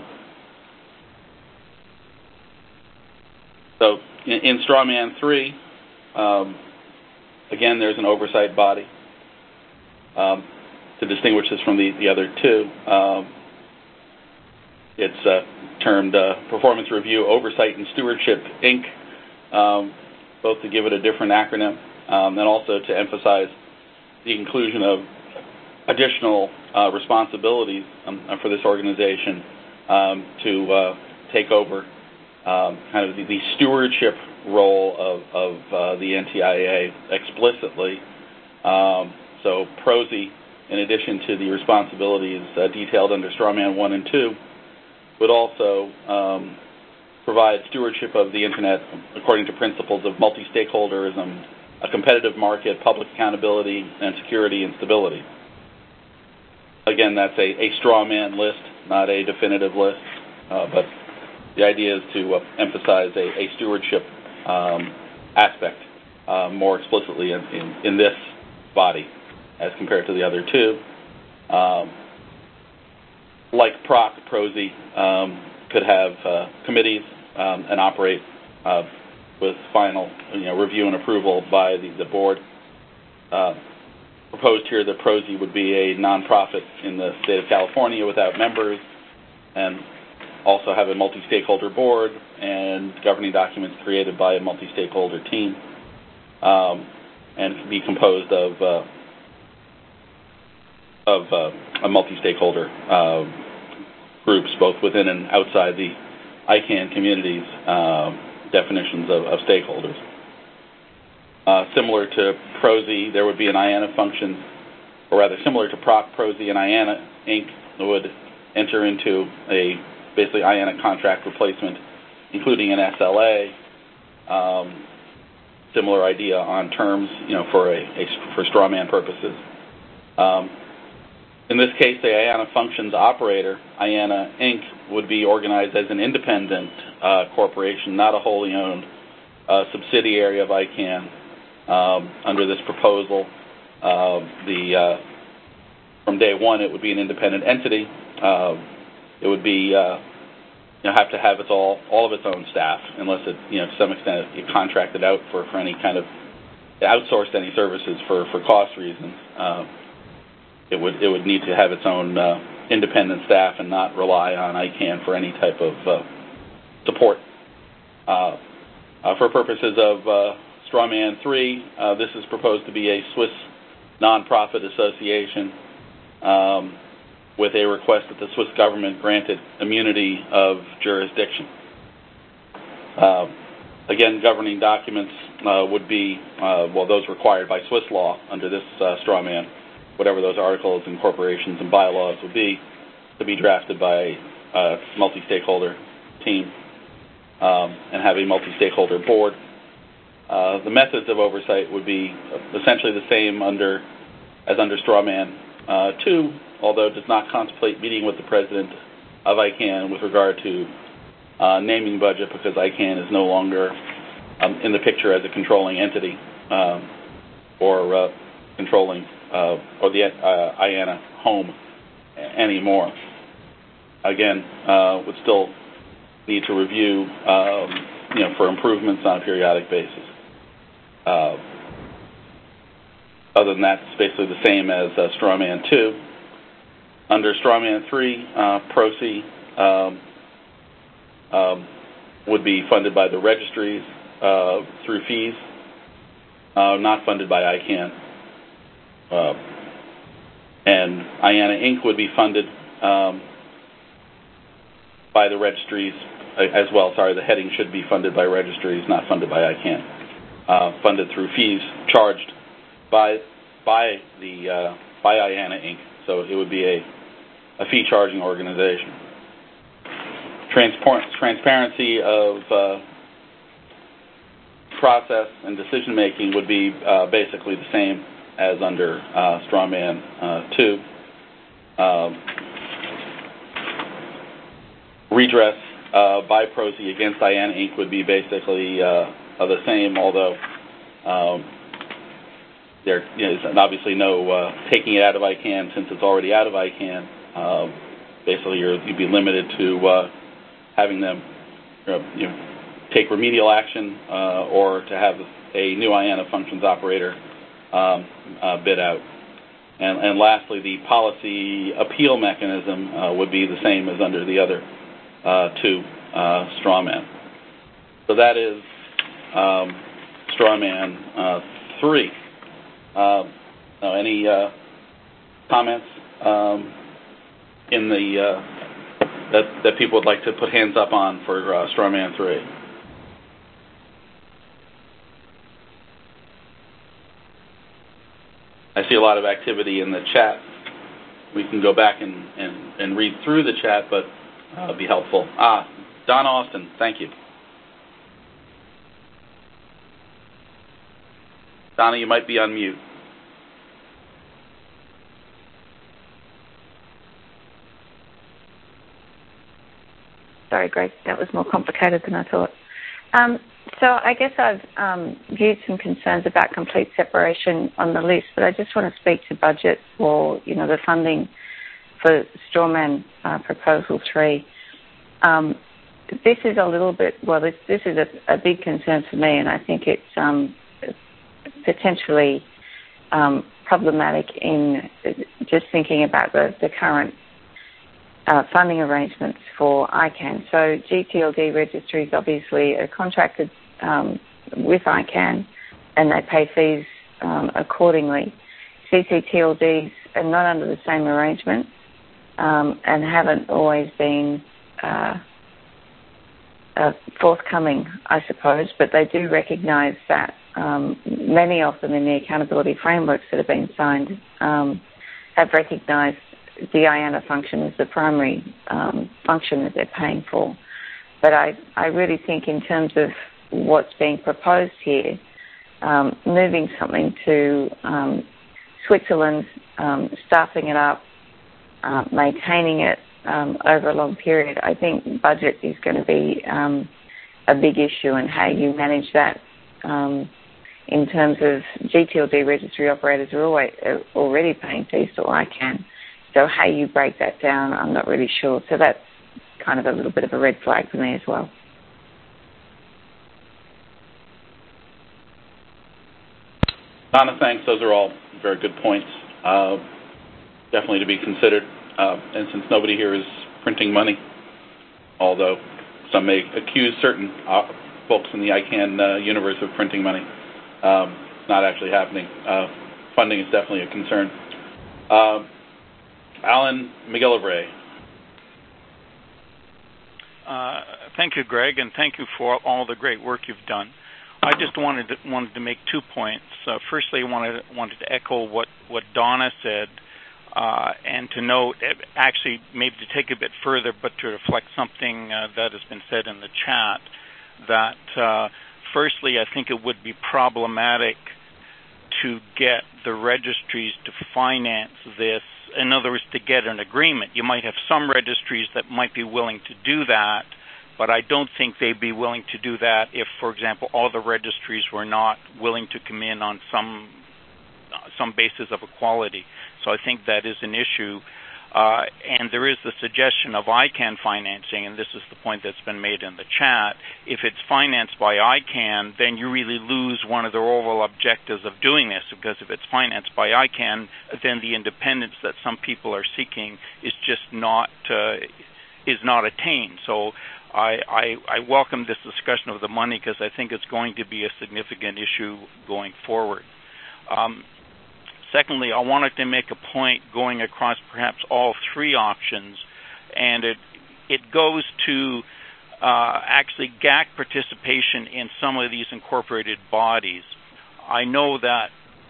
so in, in Strawman three, um, again, there's an oversight body. Um, to distinguish this from the, the other two, um, it's uh, termed uh, Performance Review, Oversight, and Stewardship, Incorporated, um, both to give it a different acronym, um, and also to emphasize the inclusion of additional uh, responsibilities um, for this organization um, to uh, take over um, kind of the, the stewardship role of, of uh, the N T I A explicitly. Um, so P R O S I, in addition to the responsibilities uh, detailed under Strawman one and two, would also um, provide stewardship of the Internet according to principles of multi-stakeholderism, a competitive market, public accountability, and security and stability. Again, that's a, a straw man list, not a definitive list, uh, but the idea is to uh, emphasize a, a stewardship um, aspect uh, more explicitly in, in, in this body as compared to the other two. Um, like Proc, Prosy um, could have uh, committees um, and operate uh, with final you know, review and approval by the, the board. Uh, proposed here that Prosy would be a nonprofit in the state of California without members, and also have a multi-stakeholder board and governing documents created by a multi-stakeholder team, um, and be composed of uh, of uh, a multi-stakeholder uh, groups, both within and outside the I CANN community's uh, definitions of, of stakeholders. Uh, similar to Prosy, there would be an I A N A function, or rather similar to Proc, Prosy, and I A N A, Incorporated would enter into a basically I A N A contract replacement, including an S L A. Um, similar idea on terms, you know, for a, a for strawman purposes. Um, in this case, the I A N A functions operator, I A N A Incorporated, would be organized as an independent uh, corporation, not a wholly owned uh, subsidiary of I CANN. Um, under this proposal, uh, the uh, from day one, it would be an independent entity. Uh, it would be uh, you know, have to have its all all of its own staff, unless it you know to some extent it contracted out for, for any kind of outsourced any services for, for cost reasons. Uh, it would it would need to have its own uh, independent staff and not rely on I CANN for any type of uh, support. Uh, uh, for purposes of uh, Strawman three, uh, this is proposed to be a Swiss nonprofit association um, with a request that the Swiss government granted immunity of jurisdiction. Uh, again, governing documents uh, would be, uh, well, those required by Swiss law under this uh, Strawman, whatever those articles and corporations and bylaws would be, to be drafted by a multi-stakeholder team um, and have a multi-stakeholder board. Uh, the methods of oversight would be essentially the same under as under Strawman uh, two, although it does not contemplate meeting with the president of I CANN with regard to uh, naming budget, because I CANN is no longer um, in the picture as a controlling entity um, or uh, controlling uh, or the uh, I A N A home anymore. Again, uh, would still need to review um, you know, for improvements on a periodic basis. Uh, other than that, it's basically the same as uh, Strawman two. Under Strawman three, uh, Prosy um, um, would be funded by the registries uh, through fees, uh, not funded by I CANN. Uh, and I A N A Incorporated would be funded um, by the registries as well. Sorry, the heading should be funded by registries, not funded by I CANN. Uh, funded through fees charged by by the uh, by I A N A Incorporated. So it would be a, a fee charging organization. Transpar- transparency of uh, process and decision making would be uh, basically the same as under uh, Strawman uh, two. Um, redress uh, by Prosy against I A N A Incorporated would be basically uh, are the same, although um, there is obviously no uh, taking it out of I CANN since it's already out of I CANN. Uh, basically, you're, you'd be limited to uh, having them you know, you know, take remedial action uh, or to have a new I A N A functions operator um, uh, bid out. And, and lastly, the policy appeal mechanism uh, would be the same as under the other uh, two uh, Strawman. So that is Um, Strawman uh, three. Uh, any uh, comments um, in the uh, that that people would like to put hands up on for uh, Strawman three? I see a lot of activity in the chat. We can go back and, and, and read through the chat, but uh, be helpful. Ah, Don Austin, thank you. Donna, you might be on mute. Sorry, Greg, that was more complicated than I thought. Um, so I guess I've um, viewed some concerns about complete separation on the list, but I just want to speak to budget for, you know, the funding for Strawman uh, Proposal three. Um, this is a little bit, well, this, this is a, a big concern for me, and I think it's um, potentially um, problematic in just thinking about the, the current Uh, funding arrangements for I CAN. So G T L D registries obviously are contracted um, with I CAN and they pay fees um, accordingly. C C T L Ds are not under the same arrangement um, and haven't always been uh, uh, forthcoming, I suppose, but they do recognise that um, many of them in the accountability frameworks that have been signed um, have recognised the I A N A function is the primary um, function that they're paying for. But I, I really think in terms of what's being proposed here, um, moving something to um, Switzerland, um, staffing it up, uh, maintaining it um, over a long period, I think budget is going to be um, a big issue, and how you manage that um, in terms of G T L D registry operators are, always, are already paying fees to I CAN. So how you break that down, I'm not really sure. So that's kind of a little bit of a red flag for me as well. Donna, thanks. Those are all very good points. Uh, definitely to be considered. Uh, and since nobody here is printing money, although some may accuse certain uh, folks in the I CAN uh, universe of printing money, um, it's not actually happening. Uh, funding is definitely a concern. Uh, Alan McGillivray. Uh, thank you, Greg, and thank you for all the great work you've done. I just wanted to, wanted to make two points. Uh, firstly, I wanted, wanted to echo what, what Donna said, uh, and to note, actually maybe to take a bit further, but to reflect something uh, that has been said in the chat, that uh, firstly, I think it would be problematic to get the registries to finance this. In other words, to get an agreement. You might have some registries that might be willing to do that, but I don't think they'd be willing to do that if, for example, all the registries were not willing to come in on some uh, some basis of equality. So I think that is an issue. Uh, and there is the suggestion of I CAN financing, and this is the point that's been made in the chat. If it's financed by I CAN, then you really lose one of the overall objectives of doing this, because if it's financed by I CAN, then the independence that some people are seeking is just not uh, is not attained. So I, I, I welcome this discussion of the money, because I think it's going to be a significant issue going forward. Um, Secondly, I wanted to make a point going across perhaps all three options, and it it goes to uh, actually G A C participation in some of these incorporated bodies. I know that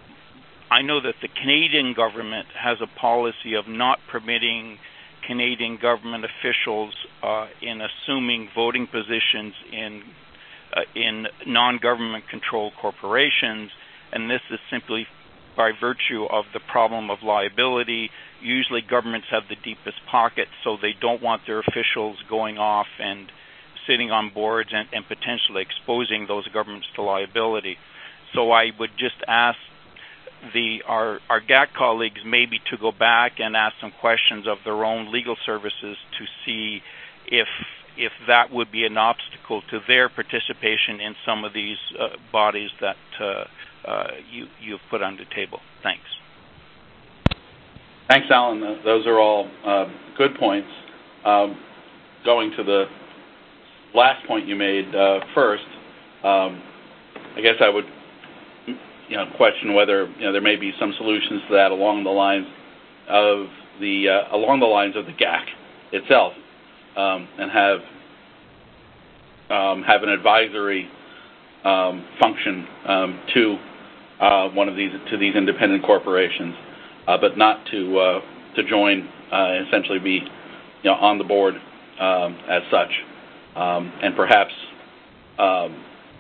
I know that the Canadian government has a policy of not permitting Canadian government officials uh, in assuming voting positions in uh, in non-government controlled corporations, and this is simply by virtue of the problem of liability. Usually governments have the deepest pockets, so they don't want their officials going off and sitting on boards and, and potentially exposing those governments to liability. So I would just ask the our, our G A C colleagues maybe to go back and ask some questions of their own legal services to see if if that would be an obstacle to their participation in some of these uh, bodies that uh, uh, you, you've put on the table. Thanks. Thanks, Alan. Those are all uh, good points. Um, going to the last point you made uh, first, um, I guess I would you know, question whether you know there may be some solutions to that along the lines of the uh, along the lines of the G A C itself, um, and have um, have an advisory um, function um, to uh, one of these to these independent corporations, uh, but not to uh, to join uh, essentially be you know on the board um, as such, um, and perhaps um,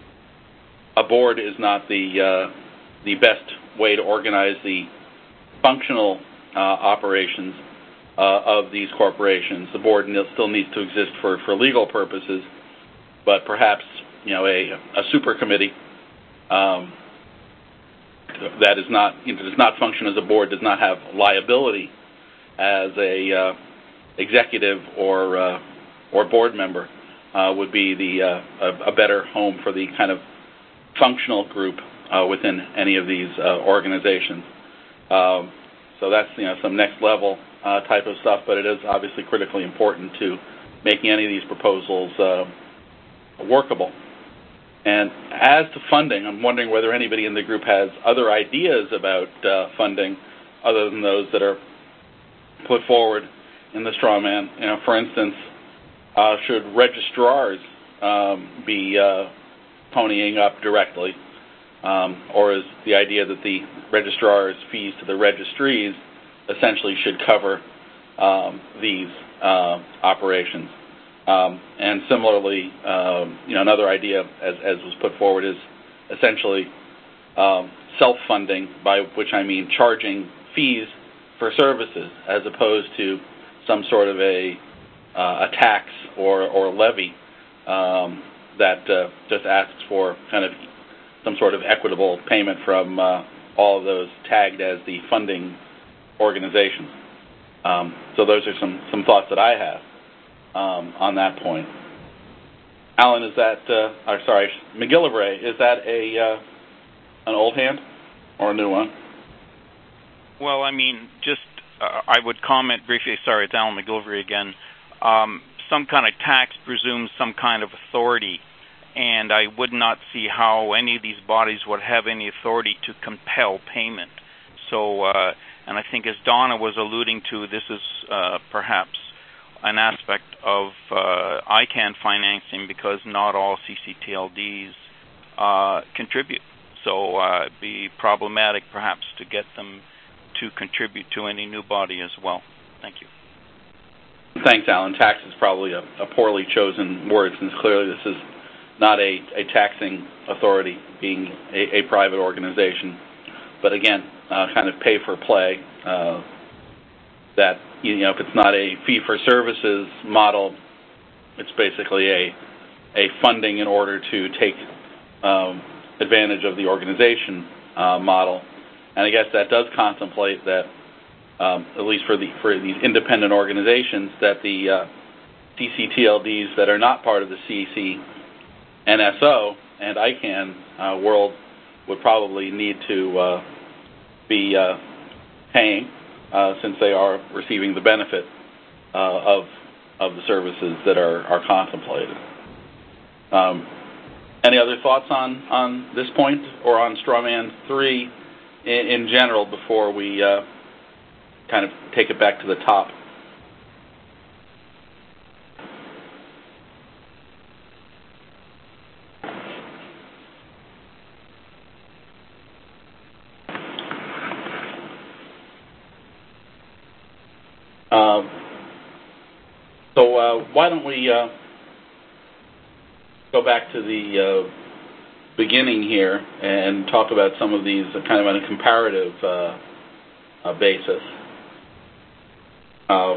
a board is not the uh, the best way to organize the functional uh, operations uh, of these corporations. The board still needs to exist for, for legal purposes, but perhaps you know a, a super committee um, that is not you know, does not function as a board, does not have liability as a uh, executive or uh, or board member uh, would be the uh, a, a better home for the kind of functional group uh, within any of these uh, organizations. Um, so that's you know some next level uh, type of stuff, but it is obviously critically important to making any of these proposals uh, workable. And as to funding, I'm wondering whether anybody in the group has other ideas about uh, funding other than those that are put forward in the straw man. You know, for instance, uh, should registrars um, be uh, ponying up directly, um, or is the idea that the registrar's fees to the registries essentially should cover um, these uh, operations? Um, and similarly, um, you know, another idea, as, as was put forward, is essentially um, self-funding, by which I mean charging fees for services, as opposed to some sort of a uh, a tax or or levy um, that uh, just asks for kind of some sort of equitable payment from uh, all of those tagged as the funding organizations. Um, so those are some some thoughts that I have um, on that point. Alan, is that uh, or sorry, McGillivray, is that a uh, an old hand or a new one? Well, I mean, just uh, I would comment briefly. Sorry, it's Alan McGillivray again. Um, some kind of tax presumes some kind of authority, and I would not see how any of these bodies would have any authority to compel payment. So, uh, and I think as Donna was alluding to, this is uh, perhaps an aspect of uh, I CAN financing, because not all C C T L Ds uh, contribute. So uh, it'd be problematic perhaps to get them to contribute to any new body as well. Thank you. Thanks, Alan. Tax is probably a, a poorly chosen word, since clearly this is not a, a taxing authority, being a, a private organization. But again, uh, kind of pay for play, uh, that, you know, if it's not a fee-for-services model, it's basically a, a funding in order to take um, advantage of the organization uh, model. And I guess that does contemplate that, um, at least for the for these independent organizations, that the uh, C C T L Ds that are not part of the C C N S O and I CAN uh, world would probably need to uh, be uh, paying, uh, since they are receiving the benefit uh, of of the services that are, are contemplated. Um, any other thoughts on, on this point, or on Strawman three in, in general, before we uh, kind of take it back to the top? Um, so uh, why don't we uh, go back to the uh, beginning here and talk about some of these uh, kind of on a comparative uh, uh, basis. Uh,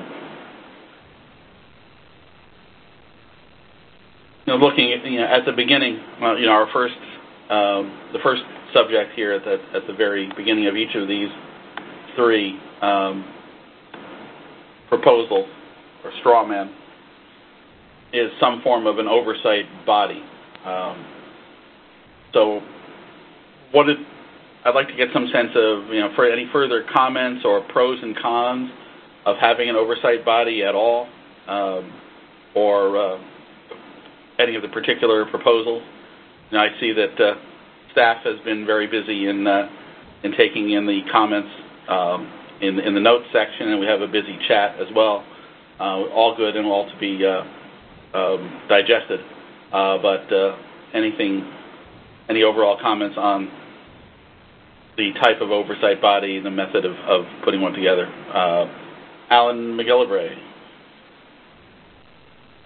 you know, looking at, you know, at the beginning, uh, you know, our first, um, the first subject here at the at the very beginning of each of these three um, proposals, or straw man, is some form of an oversight body. Um, so, what did, I'd like to get some sense of, you know, for any further comments or pros and cons of having an oversight body at all, um, or uh, any of the particular proposals. Now, I see that uh, staff has been very busy in uh, in taking in the comments um, in in the notes section, and we have a busy chat as well. Uh, all good and all to be uh, um, digested. Uh, but uh, anything, any overall comments on the type of oversight body, the method of, of putting one together? Uh, Alan McGillivray.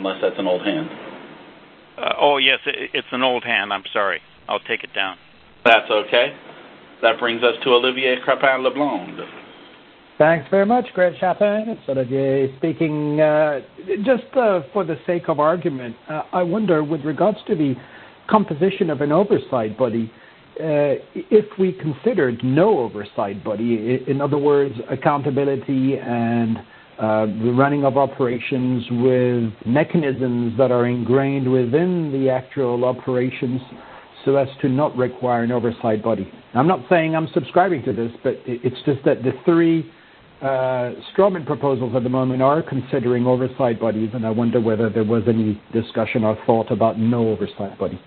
unless that's an old hand. Uh, oh, yes, it, it's an old hand. I'm sorry. I'll take it down. That's okay. That brings us to Olivier Crapin-Leblond. Thanks very much, Greg Chapin. It's Olivier speaking. Uh, just uh, for the sake of argument, uh, I wonder, with regards to the composition of an oversight body, uh, if we considered no oversight body, in other words, accountability and uh, the running of operations with mechanisms that are ingrained within the actual operations so as to not require an oversight body. I'm not saying I'm subscribing to this, but it's just that the three uh, strawman proposals at the moment are considering oversight bodies, and I wonder whether there was any discussion or thought about no oversight body.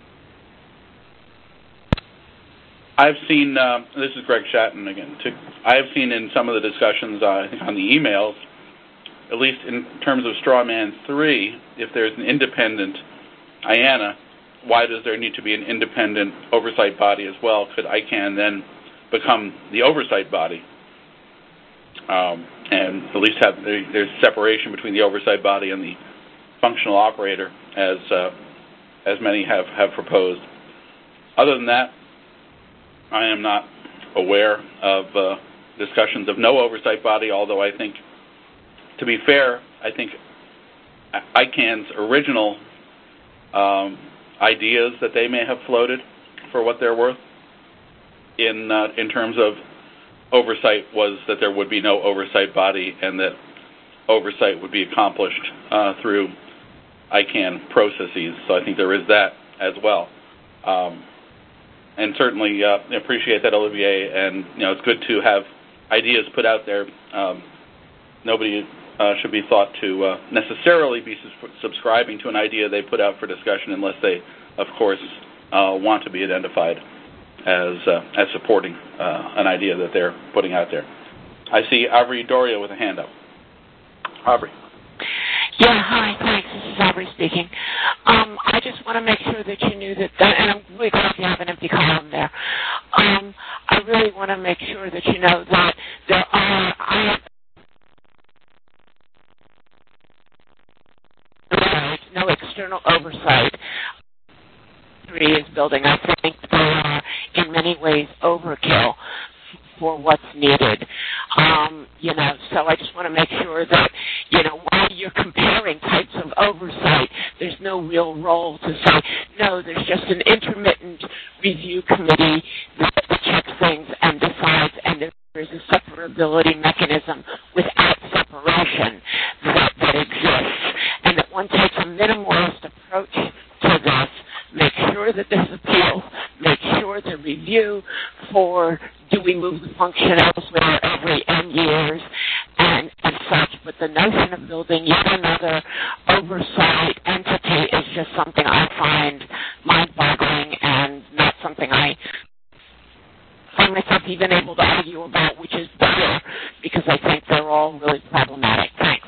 I've seen, uh, this is Greg Shatton again, too. I've seen in some of the discussions uh, I think on the emails, at least in terms of Strawman three, if there's an independent I A N A, why does there need to be an independent oversight body as well? Could I C A N then become the oversight body? Um, and at least have there's separation between the oversight body and the functional operator, as uh, as many have, have proposed. Other than that, I am not aware of uh, discussions of no oversight body, although I think, to be fair, I think I C A N's original um, ideas that they may have floated, for what they're worth, in uh, in terms of oversight, was that there would be no oversight body and that oversight would be accomplished uh, through I C A N processes. So I think there is that as well. Um, and certainly uh, appreciate that, Olivier, and you know it's good to have ideas put out there. Um, nobody uh, should be thought to uh, necessarily be sus- subscribing to an idea they put out for discussion unless they, of course, uh, want to be identified as uh, as supporting uh, an idea that they're putting out there. I see Aubrey Doria with a hand up. Aubrey. Yeah, hi, thanks. This is Aubrey speaking. Um, I just want to make sure that you knew that, that, and I'm really glad you have an empty column there. Um, I really want to make sure that you know that there are, I have no external oversight. Three is building. I think they are in many ways overkill for what's needed. Um, you know, so I just want to make sure that, you know, while you're comparing types of oversight, there's no real role to say, no, there's just an intermittent review committee that checks things and decides, and there's a separability mechanism without separation that, that exists, and that one takes a minimalist approach to this. Make sure that there's appeals. Make sure the review for do we move the function elsewhere every N years and, and such. But the notion of building yet another oversight entity is just something I find mind-boggling and not something I find myself even able to argue about, which is better, because I think they're all really problematic. Thanks.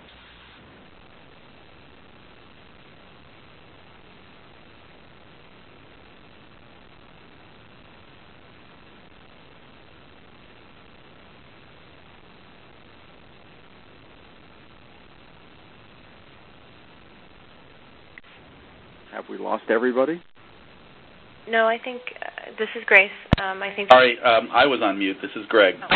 Have we lost everybody? No, I think uh, this is Grace. Um, I think. Sorry, um, I was on mute. This is Greg. Uh,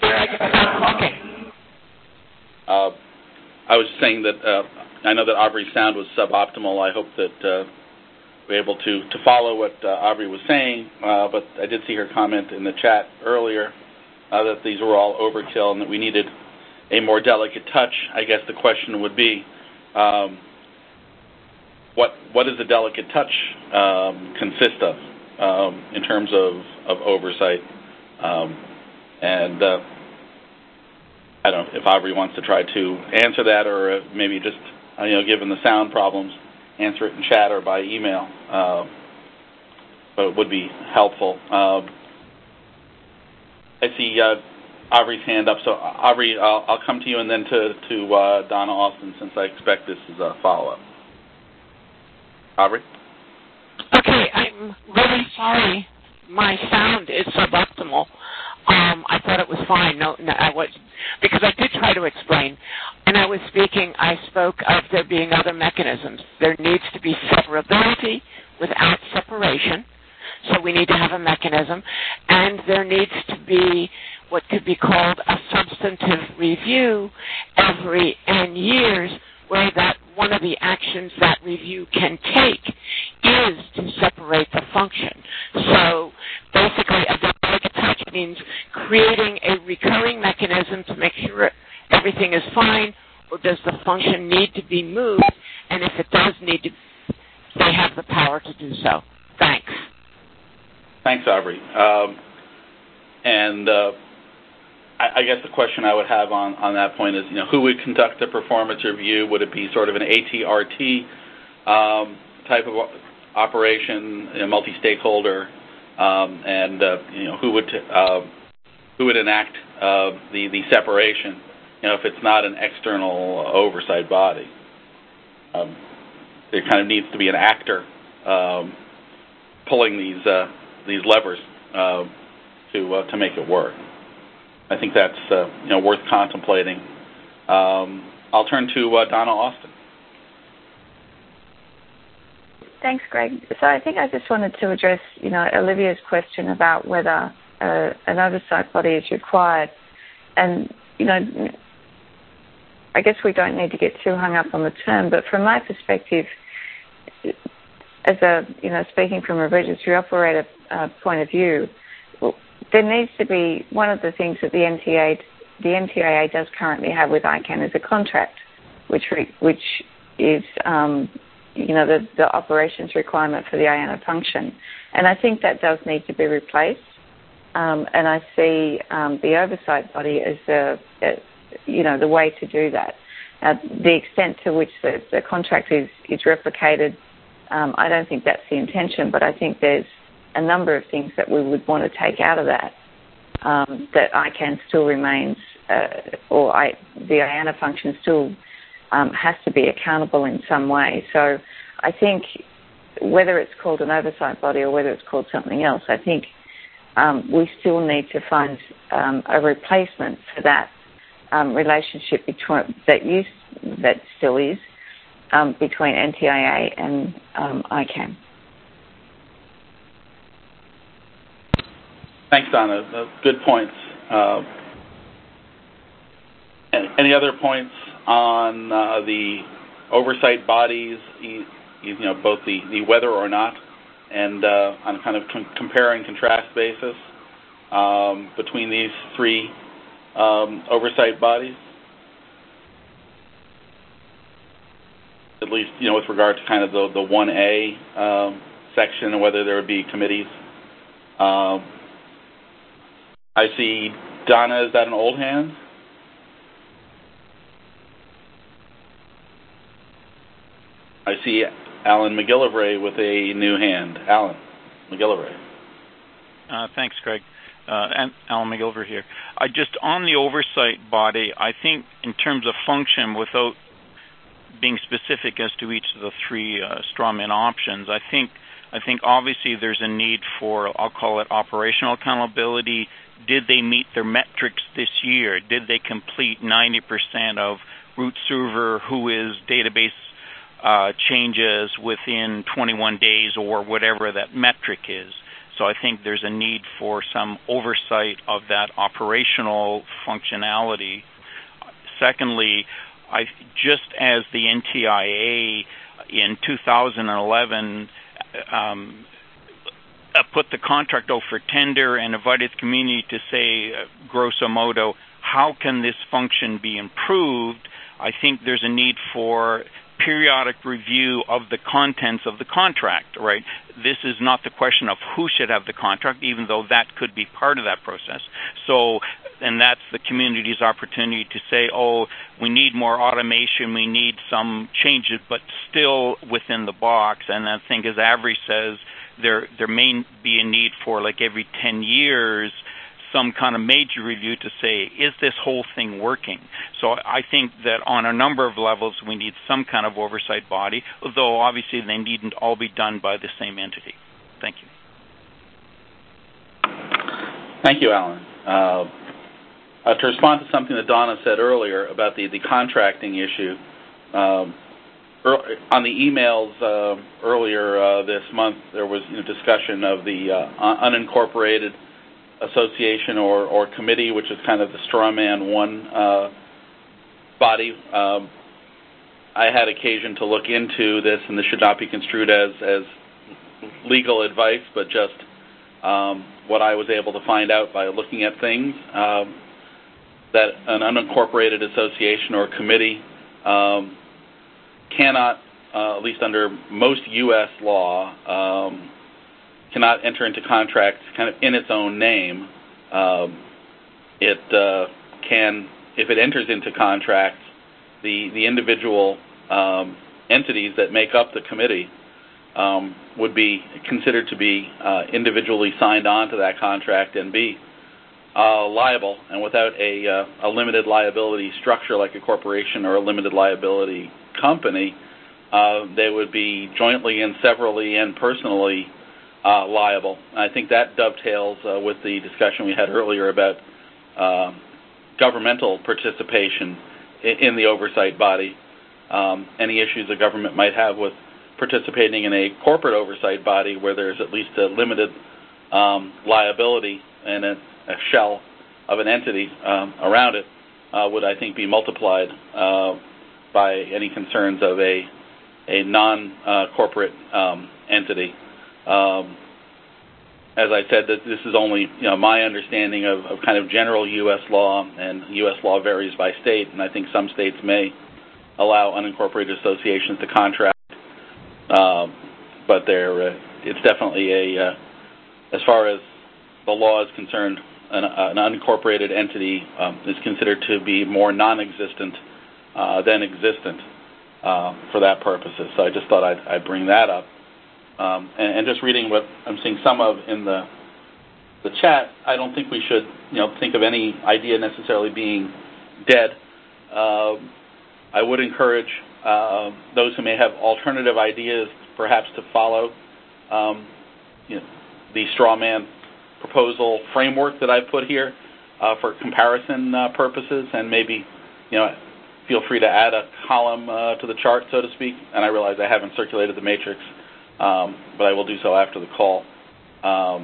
uh, I was saying that uh, I know that Aubrey's sound was suboptimal. I hope that uh, we're able to, to follow what uh, Aubrey was saying, uh, but I did see her comment in the chat earlier uh, that these were all overkill and that we needed a more delicate touch. I guess the question would be, um, What what does a delicate touch um, consist of um, in terms of, of oversight? Um, and uh, I don't know if Aubrey wants to try to answer that, or uh, maybe just uh, you know, given the sound problems, answer it in chat or by email. Uh, but it would be helpful. Uh, I see uh, Aubrey's hand up, so Aubrey, I'll, I'll come to you and then to to uh, Donna Austin, since I expect this is a follow-up. Aubrey? Okay, I'm really sorry. My sound is suboptimal. Um, I thought it was fine. No, no, I was because I did try to explain. And I was speaking, I spoke of there being other mechanisms. There needs to be separability without separation. So we need to have a mechanism. And there needs to be what could be called a substantive review every N years, where that one of the actions that review can take is to separate the function. So basically, a delicate touch means creating a recurring mechanism to make sure everything is fine, or does the function need to be moved? And if it does need to, they have the power to do so. Thanks. Thanks, Aubrey. Um, and uh, I, I guess the question I would have on, on that point is, you know, who would conduct the performance review? Would it be sort of an A T R T um, type of operation, a multi-stakeholder, um, and uh, you know, who would uh, who would enact uh, the the separation? You know, if it's not an external oversight body, um, there kind of needs to be an actor um, pulling these uh, these levers uh, to uh, to make it work. I think that's uh, you know worth contemplating. Um, I'll turn to uh, Donna Austin. Thanks, Greg. So I think I just wanted to address, you know, Olivia's question about whether uh, an oversight body is required. And, you know, I guess we don't need to get too hung up on the term, but from my perspective, as a, you know, speaking from a registry operator uh, point of view, well, there needs to be, one of the things that the N T A, the N T I A does currently have with I CANN is a contract, which re, which is, um, you know, the, the operations requirement for the I A N A function. And I think that does need to be replaced. Um, and I see um, the oversight body as the, uh, you know, the way to do that. Uh, the extent to which the, the contract is, is replicated, um, I don't think that's the intention, but I think there's a number of things that we would want to take out of that, um, that I CANN still remains, uh, or I, the I A N A function still um, has to be accountable in some way. So I think whether it's called an oversight body or whether it's called something else, I think um, we still need to find um, a replacement for that um, relationship between that used, that still is um, between N T I A and um, I CANN. Thanks, Donna. Good points. Uh, any other points on uh, the oversight bodies, you know, both the, the whether or not, and uh, on a kind of com- compare and contrast basis um, between these three um, oversight bodies? At least, you know, with regard to kind of the, the one A um, section, and whether there would be committees. Um, I see Donna, is that an old hand? I see Alan McGillivray with a new hand. Alan McGillivray. Uh, thanks, Greg. Uh, and Alan McGillivray here. I just, on the oversight body, I think in terms of function, without being specific as to each of the three uh, strawman options, I think I think obviously there's a need for, I'll call it operational accountability. Did they meet their metrics this year? Did they complete ninety percent of root server who is database uh, changes within twenty-one days or whatever that metric is? So I think there's a need for some oversight of that operational functionality. Secondly, I, just as the N T I A in two thousand eleven um, uh, put the contract out for tender and invited the community to say, uh, grosso modo, how can this function be improved? I think there's a need for periodic review of the contents of the contract, right? This is not the question of who should have the contract, even though that could be part of that process. So, and that's the community's opportunity to say, oh, we need more automation, we need some changes, but still within the box. And I think, as Avery says, there there may be a need for, like, every ten years, some kind of major review to say, is this whole thing working? So I think that on a number of levels we need some kind of oversight body, although obviously they needn't all be done by the same entity. Thank you. Thank you, Alan. Uh, uh, to respond to something that Donna said earlier about the, the contracting issue, um, on the emails uh, earlier uh, this month, there was you know, discussion of the uh, unincorporated association or, or committee, which is kind of the straw man one uh, body. Um, I had occasion to look into this, and this should not be construed as, as legal advice, but just um, what I was able to find out by looking at things, um, that an unincorporated association or committee um, cannot, uh, at least under most U S law, um, cannot enter into contracts kind of in its own name. Um, it uh, can, if it enters into contracts, the, the individual um, entities that make up the committee um, would be considered to be uh, individually signed on to that contract and be uh, liable, and without a, uh, a limited liability structure like a corporation or a limited liability company, uh, they would be jointly and severally and personally uh, liable. I think that dovetails uh, with the discussion we had earlier about uh, governmental participation in, in the oversight body. Um, any issues the government might have with participating in a corporate oversight body where there's at least a limited um, liability and a, a shell of an entity um, around it uh, would, I think, be multiplied uh, by any concerns of a a non-corporate uh, um, entity. Um, as I said, that this is only you know my understanding of, of kind of general U S law, and U S law varies by state, and I think some states may allow unincorporated associations to contract, uh, but they're, uh, it's definitely a, uh, as far as the law is concerned, an, an unincorporated entity um, is considered to be more non-existent uh, than existent uh, for that purposes. So I just thought I'd, I'd bring that up. Um, and, and just reading what I'm seeing some of in the the chat, I don't think we should, you know, think of any idea necessarily being dead. Uh, I would encourage uh, those who may have alternative ideas, perhaps, to follow um, you know, the straw man proposal framework that I've put here uh, for comparison uh, purposes, and maybe, you know, feel free to add a column uh, to the chart, so to speak. And I realize I haven't circulated the matrix, um, but I will do so after the call. Um,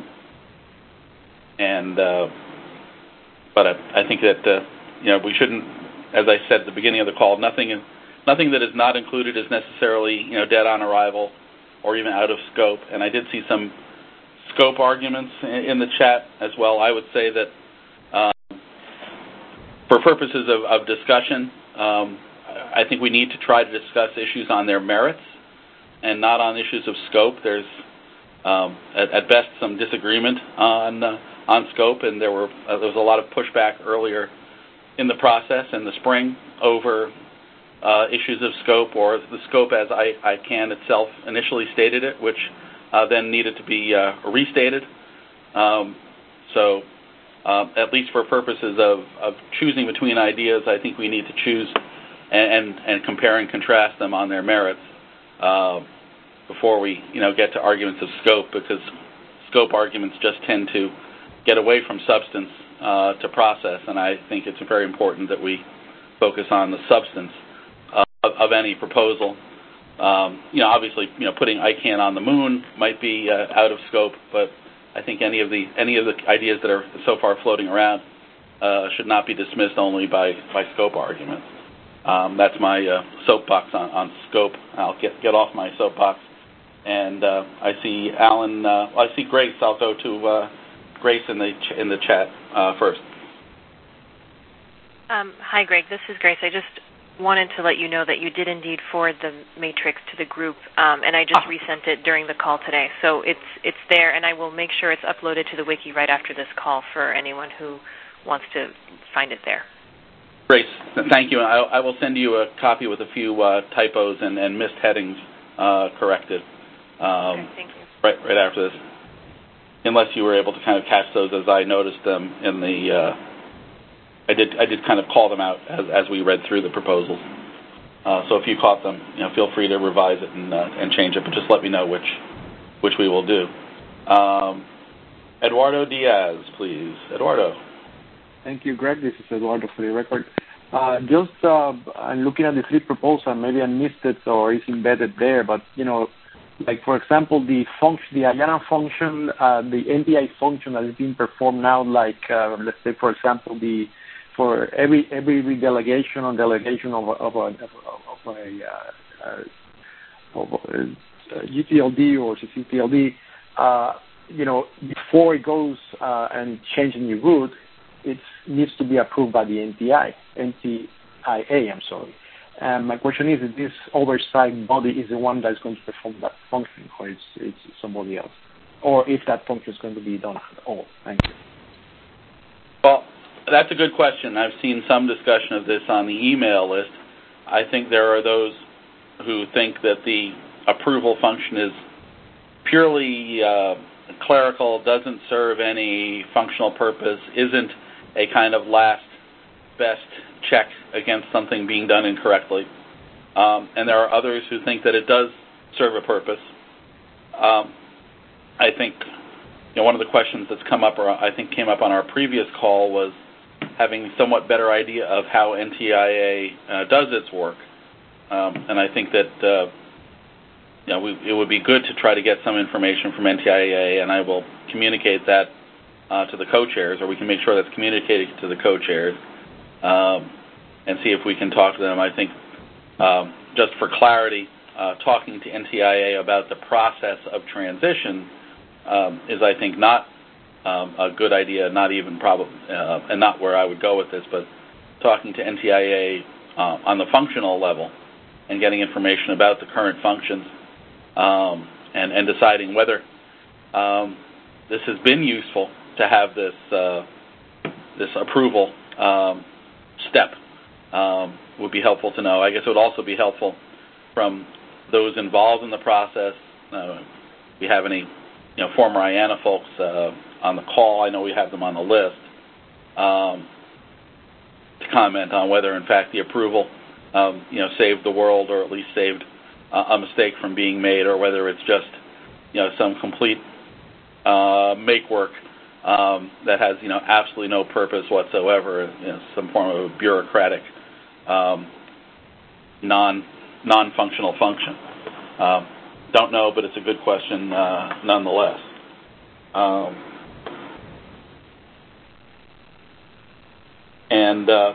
and uh, but I, I think that uh, you know we shouldn't, as I said at the beginning of the call, nothing nothing that is not included is necessarily you know dead on arrival or even out of scope. And I did see some scope arguments in the chat as well. I would say that um, for purposes of, of discussion, um, I think we need to try to discuss issues on their merits and not on issues of scope. There's um, at, at best some disagreement on uh, on scope, and there were uh, there was a lot of pushback earlier in the process in the spring over uh, issues of scope, or the scope as I, ICANN itself initially stated it, which uh, then needed to be uh, restated. Um, so uh, at least for purposes of, of choosing between ideas, I think we need to choose and, and, and compare and contrast them on their merits uh, before we you know get to arguments of scope, because scope arguments just tend to get away from substance uh, to process, and I think it's very important that we focus on the substance uh, of, of any proposal. Um, you know, obviously, you know, putting ICANN on the moon might be uh, out of scope, but I think any of the any of the ideas that are so far floating around uh, should not be dismissed only by, by scope arguments. Um, that's my uh, soapbox on, on scope. I'll get get off my soapbox, and uh, I see Alan. Uh, well, I see Grace. I'll go to uh, Grace in the ch- in the chat uh, first. Um, hi, Greg. This is Grace. I just wanted to let you know that you did indeed forward the matrix to the group, um, and I just oh. resent it during the call today. So it's it's there, and I will make sure it's uploaded to the wiki right after this call for anyone who wants to find it there. Grace, thank you. I, I will send you a copy with a few uh, typos and, and missed headings uh, corrected. Um, okay, thank you. Right, right after this, unless you were able to kind of catch those as I noticed them in the. Uh, I did. I did kind of call them out as, as we read through the proposals. Uh, so if you caught them, you know, feel free to revise it and uh, and change it, but just let me know which which we will do. Um, Eduardo Diaz, please. Eduardo. Thank you, Greg. This is Eduardo for the record. Uh, just uh, I'm looking at the sleep proposal. Maybe I missed it or it's embedded there. But you know, like for example, the function, the IANA function, uh, the N T I function that is being performed now. Like uh, let's say, for example, the for every every delegation or delegation of a, of a, of a, uh, uh, of a G T L D or C C T L D, uh, you know, before it goes uh, and changing the route, it needs to be approved by the N T I, N T I A, I'm sorry. And my question is, if this oversight body is the one that's going to perform that function, or it's, it's somebody else, or if that function is going to be done at all. Thank you. Well, that's a good question. I've seen some discussion of this on the email list. I think there are those who think that the approval function is purely uh, clerical, doesn't serve any functional purpose, isn't a kind of last best check against something being done incorrectly. Um, and there are others who think that it does serve a purpose. Um, I think you know, one of the questions that's come up, or I think came up on our previous call, was having somewhat better idea of how N T I A uh, does its work. Um, and I think that uh, you know, we, it would be good to try to get some information from N T I A, and I will communicate that uh, to the co-chairs, or we can make sure that's communicated to the co-chairs, um, and see if we can talk to them. I think, um, just for clarity, uh, talking to N T I A about the process of transition um, is, I think, not um, a good idea, not even probably, uh, and not where I would go with this, but talking to N T I A uh, on the functional level and getting information about the current functions um, and, and deciding whether um, this has been useful to have this uh, this approval um, step um, would be helpful to know. I guess it would also be helpful from those involved in the process. Uh, if we have any you know, former IANA folks uh, on the call, I know we have them on the list, um, to comment on whether, in fact, the approval um, you know, saved the world, or at least saved uh, a mistake from being made, or whether it's just you know, some complete uh, make work um, that has you know, absolutely no purpose whatsoever, you know, some form of bureaucratic um, non, non-functional function. Um, don't know, but it's a good question uh, nonetheless. Um, and uh,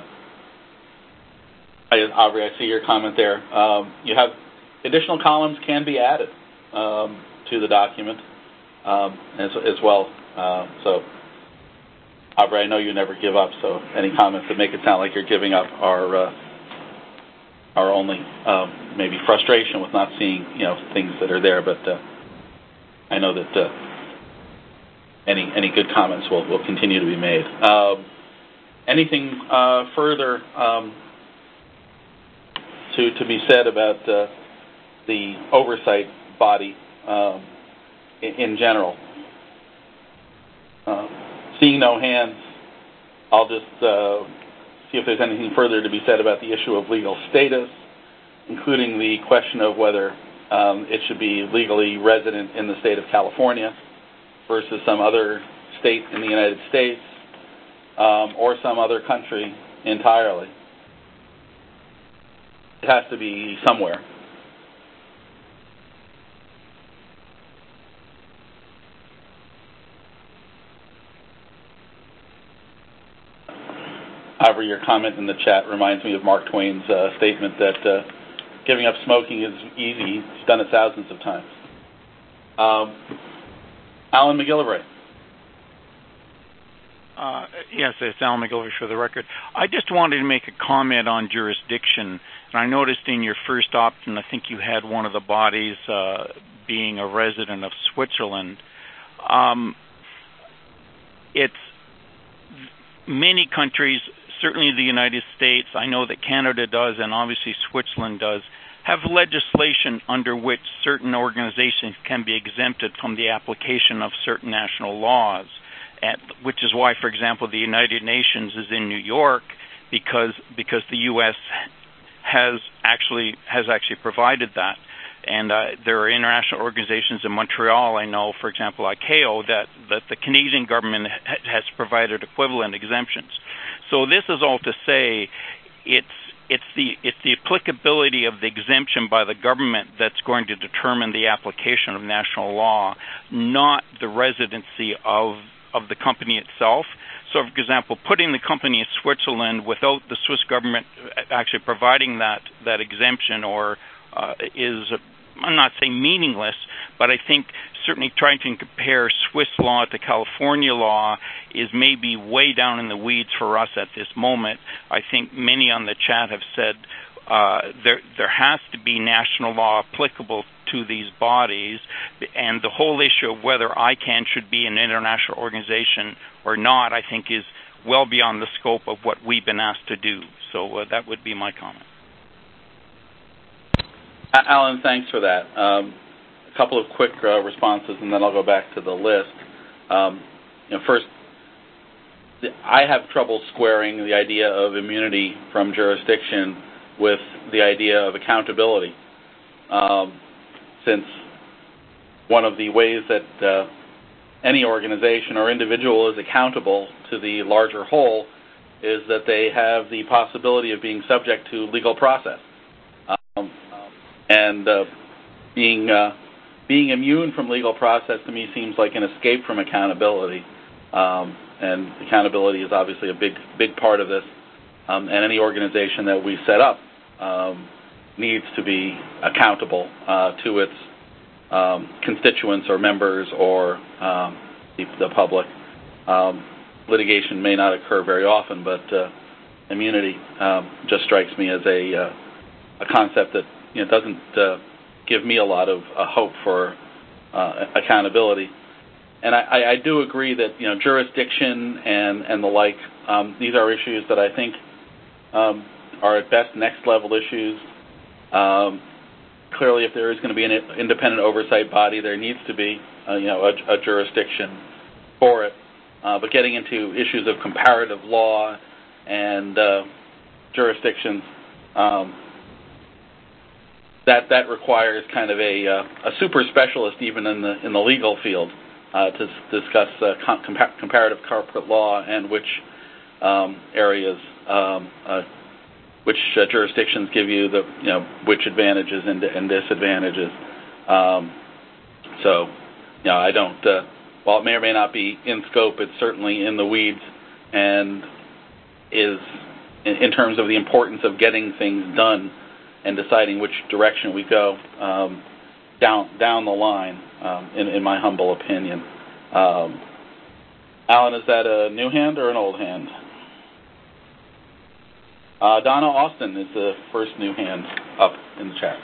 I, Aubrey, I see your comment there. Um, you have additional columns can be added um, to the document um, as, as well. Uh, so, Aubrey, I know you never give up, so any comments that make it sound like you're giving up are uh, are only um, maybe frustration with not seeing you know things that are there. But uh, I know that uh, any any good comments will, will continue to be made. Um, anything uh, further um, to to be said about uh, the oversight body um, in, in general? Uh, seeing no hands, I'll just uh, see if there's anything further to be said about the issue of legal status, including the question of whether um, it should be legally resident in the state of California versus some other state in the United States um, or some other country entirely. It has to be somewhere. However, your comment in the chat reminds me of Mark Twain's uh, statement that uh, giving up smoking is easy. He's done it thousands of times. Um, Alan McGillivray. Uh, yes, it's Alan McGillivray for the record. I just wanted to make a comment on jurisdiction. And I noticed in your first option, I think you had one of the bodies uh, being a resident of Switzerland. Um, it's many countries, certainly the United States, I know that Canada does, and obviously Switzerland does, have legislation under which certain organizations can be exempted from the application of certain national laws, at, which is why, for example, the United Nations is in New York because because the U S has actually has actually provided that. And uh, there are international organizations in Montreal, I know, for example, I C A O, that, that the Canadian government ha- has provided equivalent exemptions. So this is all to say it's it's the it's the applicability of the exemption by the government that's going to determine the application of national law, not the residency of of the company itself. So, for example, putting the company in Switzerland without the Swiss government actually providing that, that exemption or uh, is, I'm not saying meaningless, but I think certainly trying to compare Swiss law to California law is maybe way down in the weeds for us at this moment. I think many on the chat have said uh, there there has to be national law applicable to these bodies, and the whole issue of whether I CAN should be an international organization or not, I think, is well beyond the scope of what we've been asked to do. So uh, that would be my comment. Alan, thanks for that. Um, a couple of quick uh, responses, and then I'll go back to the list. Um, you know, first, I have trouble squaring the idea of immunity from jurisdiction with the idea of accountability, um, since one of the ways that uh, any organization or individual is accountable to the larger whole is that they have the possibility of being subject to legal process. Um, and uh, being uh, being immune from legal process to me seems like an escape from accountability. Um, and accountability is obviously a big big part of this. Um, and any organization that we set up um, needs to be accountable uh, to its um, constituents or members or um, the, the public. Um, litigation may not occur very often, but uh, immunity um, just strikes me as a uh, a concept that you know doesn't uh, give me a lot of uh, hope for uh, accountability. And I, I do agree that you know jurisdiction and, and the like, um, these are issues that I think um, are at best next level issues. Um, clearly, if there is going to be an independent oversight body, there needs to be uh, you know a, a jurisdiction for it. Uh, but getting into issues of comparative law and uh, jurisdictions, um, that that requires kind of a, uh, a super specialist even in the in the legal field uh, to s- discuss uh, com- compa- comparative corporate law and which um, areas, um, uh, which uh, jurisdictions give you the you know which advantages and, and disadvantages. Um, so, you know, I don't. Uh, While it may or may not be in scope, it's certainly in the weeds and is, in, in terms of the importance of getting things done and deciding which direction we go um, down down the line, um, in, in my humble opinion. Um, Alan, is that a new hand or an old hand? Uh, Donna Austin is the first new hand up in the chat.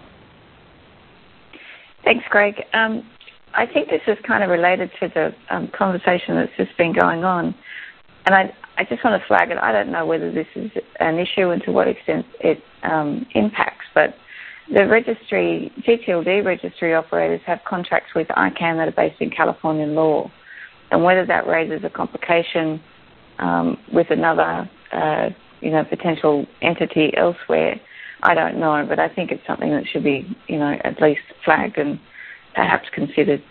Thanks, Greg. Um, I think this is kind of related to the um, conversation that's just been going on. And I, I just want to flag it. I don't know whether this is an issue and to what extent it um, impacts, but the registry, G T L D registry operators have contracts with I CAN that are based in Californian law. And whether that raises a complication um, with another, uh, you know, potential entity elsewhere, I don't know. But I think it's something that should be, you know, at least flagged and perhaps considered.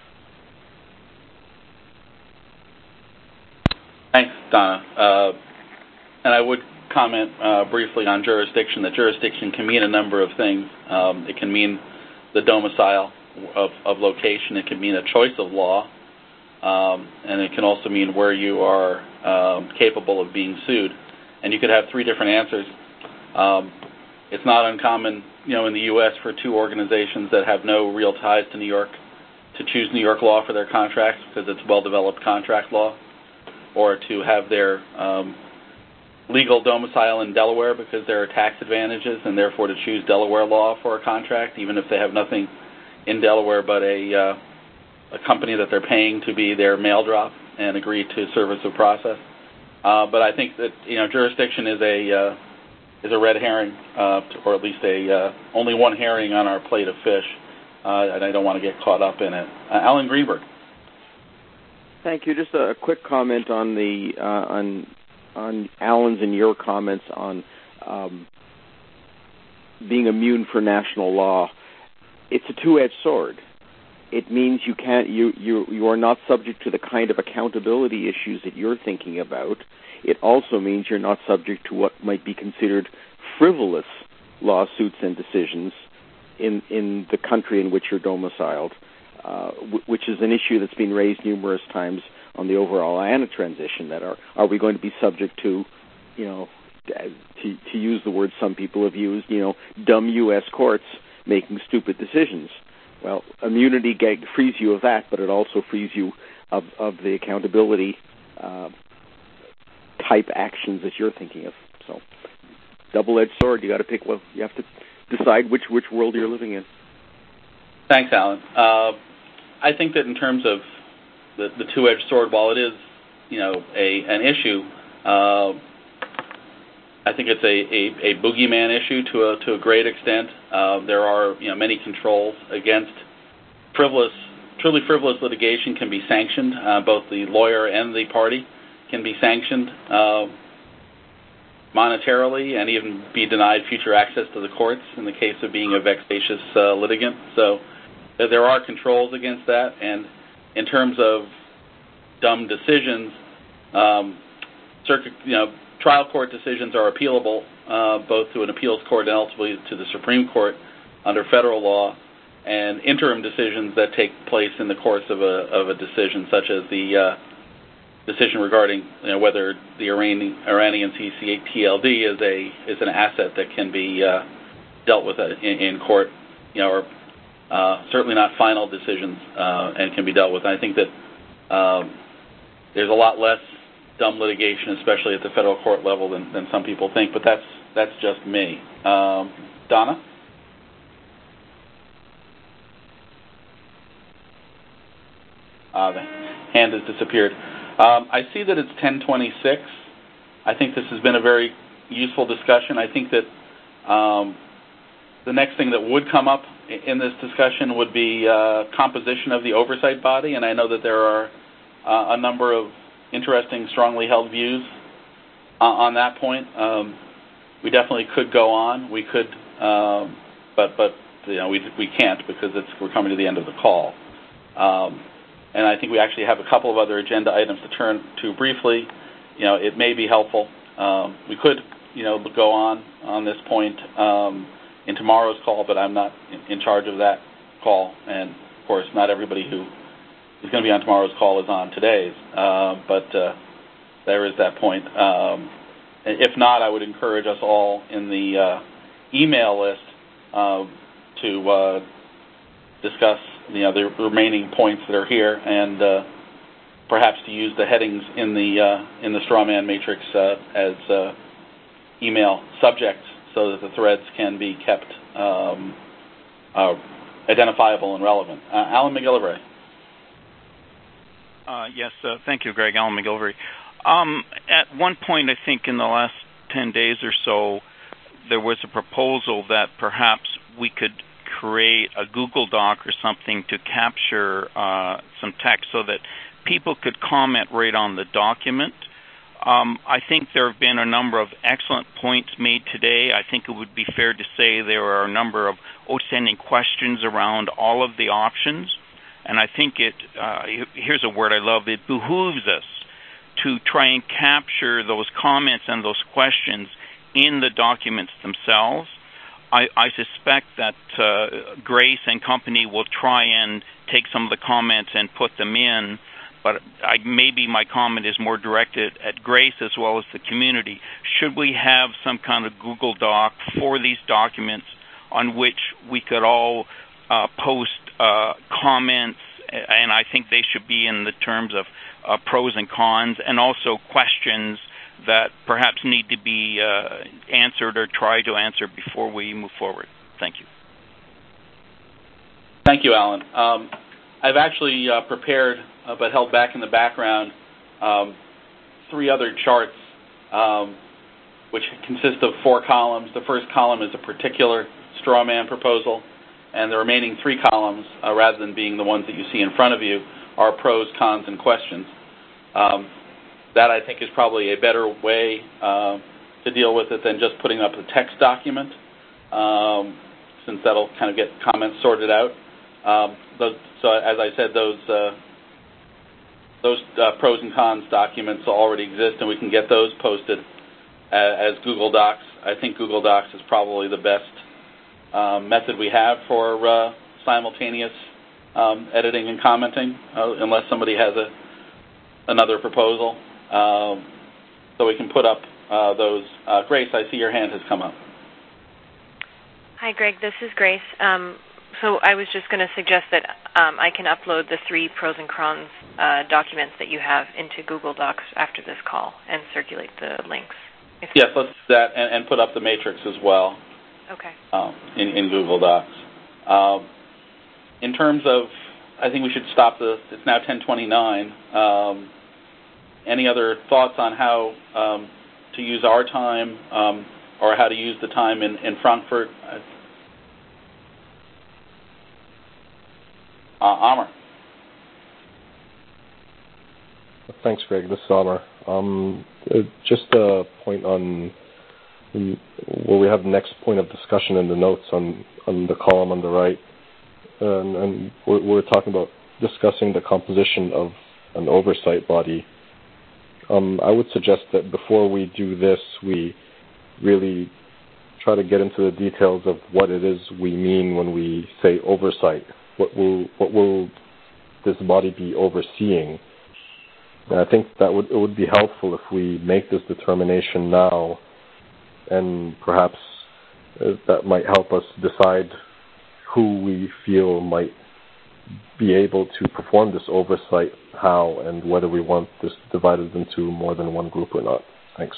Thanks, Donna. Uh, and I would comment uh, briefly on jurisdiction. That jurisdiction can mean a number of things. Um, it can mean the domicile of, of location. It can mean a choice of law. Um, and it can also mean where you are um, capable of being sued. And you could have three different answers. Um, it's not uncommon, you know, in the U S for two organizations that have no real ties to New York to choose New York law for their contracts because it's well-developed contract law, or to have their um, legal domicile in Delaware because there are tax advantages, and therefore to choose Delaware law for a contract, even if they have nothing in Delaware but a, uh, a company that they're paying to be their mail drop and agree to service of process. Uh, but I think that you know jurisdiction is a uh, is a red herring, uh, or at least a uh, only one herring on our plate of fish, uh, and I don't want to get caught up in it. Uh, Alan Greenberg. Thank you. Just a quick comment on the uh, on on Alan's and your comments on um, being immune for national law. it's a two-edged sword. It means you can't you, you you are not subject to the kind of accountability issues that you're thinking about. It also means you're not subject to what might be considered frivolous lawsuits and decisions in in the country in which you're domiciled, uh, w- which is an issue that's been raised numerous times on the overall I A N A transition. That are are we going to be subject to, you know, to to use the word some people have used, you know, dumb U S courts making stupid decisions. Well, immunity frees you of that, but it also frees you of, of the accountability uh, type actions that you're thinking of. So, double-edged sword. You got to pick. Well, you have to decide which which world you're living in. Thanks, Alan. Uh, I think that in terms of the, the two-edged sword, while it is, you know, a an issue, uh, I think it's a, a, a boogeyman issue to a to a great extent. Uh, there are, you know, many controls against frivolous, truly frivolous litigation can be sanctioned. Uh, both the lawyer and the party can be sanctioned uh, monetarily and even be denied future access to the courts in the case of being a vexatious uh, litigant. So uh, there are controls against that. And in terms of dumb decisions, um, circuit, you know, trial court decisions are appealable uh, both to an appeals court and ultimately to the Supreme Court under federal law, and interim decisions that take place in the course of a of a decision, such as the uh, decision regarding, you know, whether the Iranian, Iranian C C T L D is a is an asset that can be uh, dealt with in, in court, you know, or uh, certainly not final decisions uh, and can be dealt with. And I think that um, there's a lot less dumb litigation, especially at the federal court level, than, than some people think. But that's that's just me. Um, Donna? Uh, the hand has disappeared. Um, I see that it's ten twenty-six. I think this has been a very useful discussion. I think that um, the next thing that would come up in this discussion would be uh, composition of the oversight body, and I know that there are uh, a number of interesting, strongly held views uh, on that point. Um, we definitely could go on. We could, um, but but you know we we can't because it's we're coming to the end of the call. Um, And I think we actually have a couple of other agenda items to turn to briefly. You know, it may be helpful. Um, we could, you know, go on on this point um, in tomorrow's call, but I'm not in, in charge of that call. And, of course, not everybody who is going to be on tomorrow's call is on today's. Uh, but uh, there is that point. Um, if not, I would encourage us all in the uh, email list uh, to uh, discuss, you know, the remaining points that are here, and uh, perhaps to use the headings in the uh, in the strawman matrix uh, as uh, email subjects, so that the threads can be kept um, uh, identifiable and relevant. Uh, Alan McGillivray. Uh, yes, uh, thank you, Greg. Alan McGillivray. Um, at one point, I think in the last ten days or so, there was a proposal that perhaps we could create a Google Doc or something to capture uh, some text so that people could comment right on the document. Um, I think there have been a number of excellent points made today. I think it would be fair to say there are a number of outstanding questions around all of the options. And I think it, uh, here's a word I love, it behooves us to try and capture those comments and those questions in the documents themselves. I, I suspect that uh, Grace and company will try and take some of the comments and put them in, but I, maybe my comment is more directed at Grace as well as the community. Should we have some kind of Google Doc for these documents on which we could all uh, post uh, comments, and I think they should be in the terms of uh, pros and cons, and also questions that perhaps need to be uh, answered or try to answer before we move forward. Thank you. Thank you, Alan. Um, I've actually uh, prepared, uh, but held back in the background, um, three other charts, um, which consist of four columns. The first column is a particular straw man proposal, and the remaining three columns, uh, rather than being the ones that you see in front of you, are pros, cons, and questions. Um, That, I think, is probably a better way uh, to deal with it than just putting up a text document, um, since that'll kind of get comments sorted out. Um, those, so as I said, those uh, those uh, pros and cons documents already exist, and we can get those posted as, as Google Docs. I think Google Docs is probably the best uh, method we have for uh, simultaneous um, editing and commenting, uh, unless somebody has a another proposal. Um, so we can put up uh, those. Uh, Grace, I see your hand has come up. Hi, Greg. This is Grace. Um, so I was just going to suggest that um, I can upload the three pros and cons uh, documents that you have into Google Docs after this call and circulate the links. Yes, let's do that and, and put up the matrix as well. Okay. Um, in, in Google Docs. Um, in terms of, I think we should stop the, it's now ten twenty-nine. Um, any other thoughts on how um, to use our time um, or how to use the time in, in Frankfurt? Uh, Amr. Thanks, Greg. This is Amr. Um, uh, just a point on where we have the next point of discussion in the notes on, on the column on the right. And, and we're, we're talking about discussing the composition of an oversight body. Um, I would suggest that before we do this, we really try to get into the details of what it is we mean when we say oversight. What will what will this body be overseeing? And I think that would it would be helpful if we make this determination now, and perhaps uh, that might help us decide who we feel might be able to perform this oversight, how, and whether we want this divided into more than one group or not. Thanks.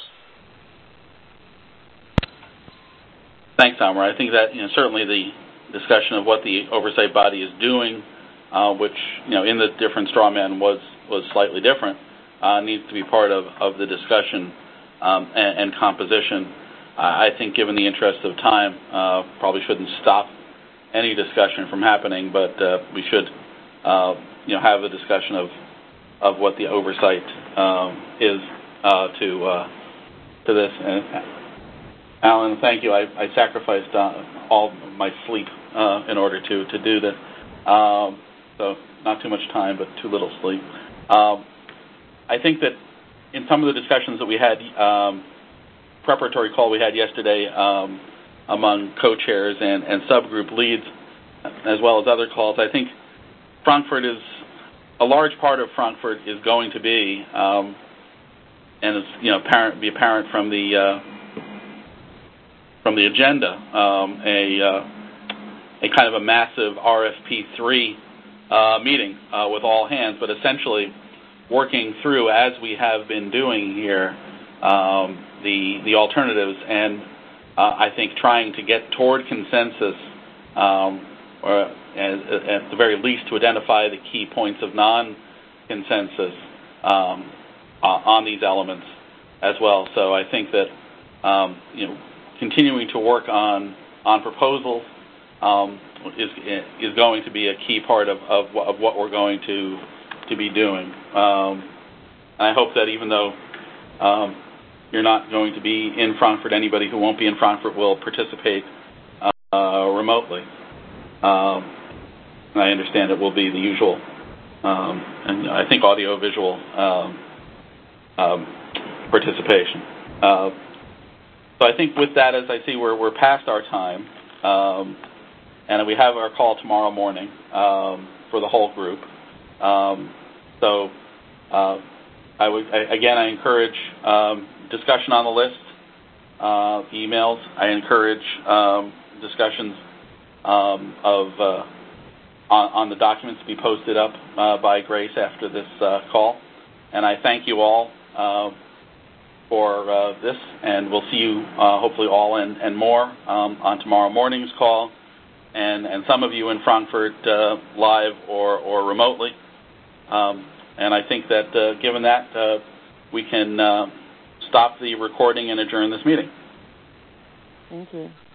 Thanks, Amr. I think that, you know, certainly the discussion of what the oversight body is doing, uh, which, you know, in the different straw men was, was slightly different, uh, needs to be part of, of the discussion um, and, and composition. Uh, I think given the interest of time, uh, probably shouldn't stop any discussion from happening, but uh, we should, uh, you know, have a discussion of of what the oversight um, is uh, to uh, to this. And Alan, thank you. I, I sacrificed uh, all my sleep uh, in order to to do this. Um, so not too much time, but too little sleep. Um, I think that in some of the discussions that we had, um, preparatory call we had yesterday. Um, among co-chairs and, and subgroup leads, as well as other calls. I think Frankfurt is, a large part of Frankfurt is going to be, um, and it's, you know, apparent, be apparent from the uh, from the agenda, um, a uh, a kind of a massive R F P three uh, meeting uh, with all hands, but essentially working through, as we have been doing here, um, the the alternatives and Uh, I think trying to get toward consensus, um, or at, at the very least to identify the key points of non-consensus um, uh, on these elements as well. So I think that um, you know, continuing to work on on proposals um, is is going to be a key part of, of, of what we're going to to be doing. Um, and I hope that even though um, you're not going to be in Frankfurt, anybody who won't be in Frankfurt will participate uh, remotely. Um, and I understand it will be the usual, um, and I think audio-visual um, um, participation. Uh, so I think with that, as I see, we're, we're past our time, um, and we have our call tomorrow morning um, for the whole group. Um, so uh, I would, I, again, I encourage um, discussion on the list, uh, emails. I encourage um, discussions um, of uh, on, on the documents to be posted up uh, by Grace after this uh, call. And I thank you all uh, for uh, this, and we'll see you uh, hopefully all and, and more um, on tomorrow morning's call, and, and some of you in Frankfurt uh, live or, or remotely. Um, and I think that uh, given that, uh, we can uh, stop the recording and adjourn this meeting. Thank you.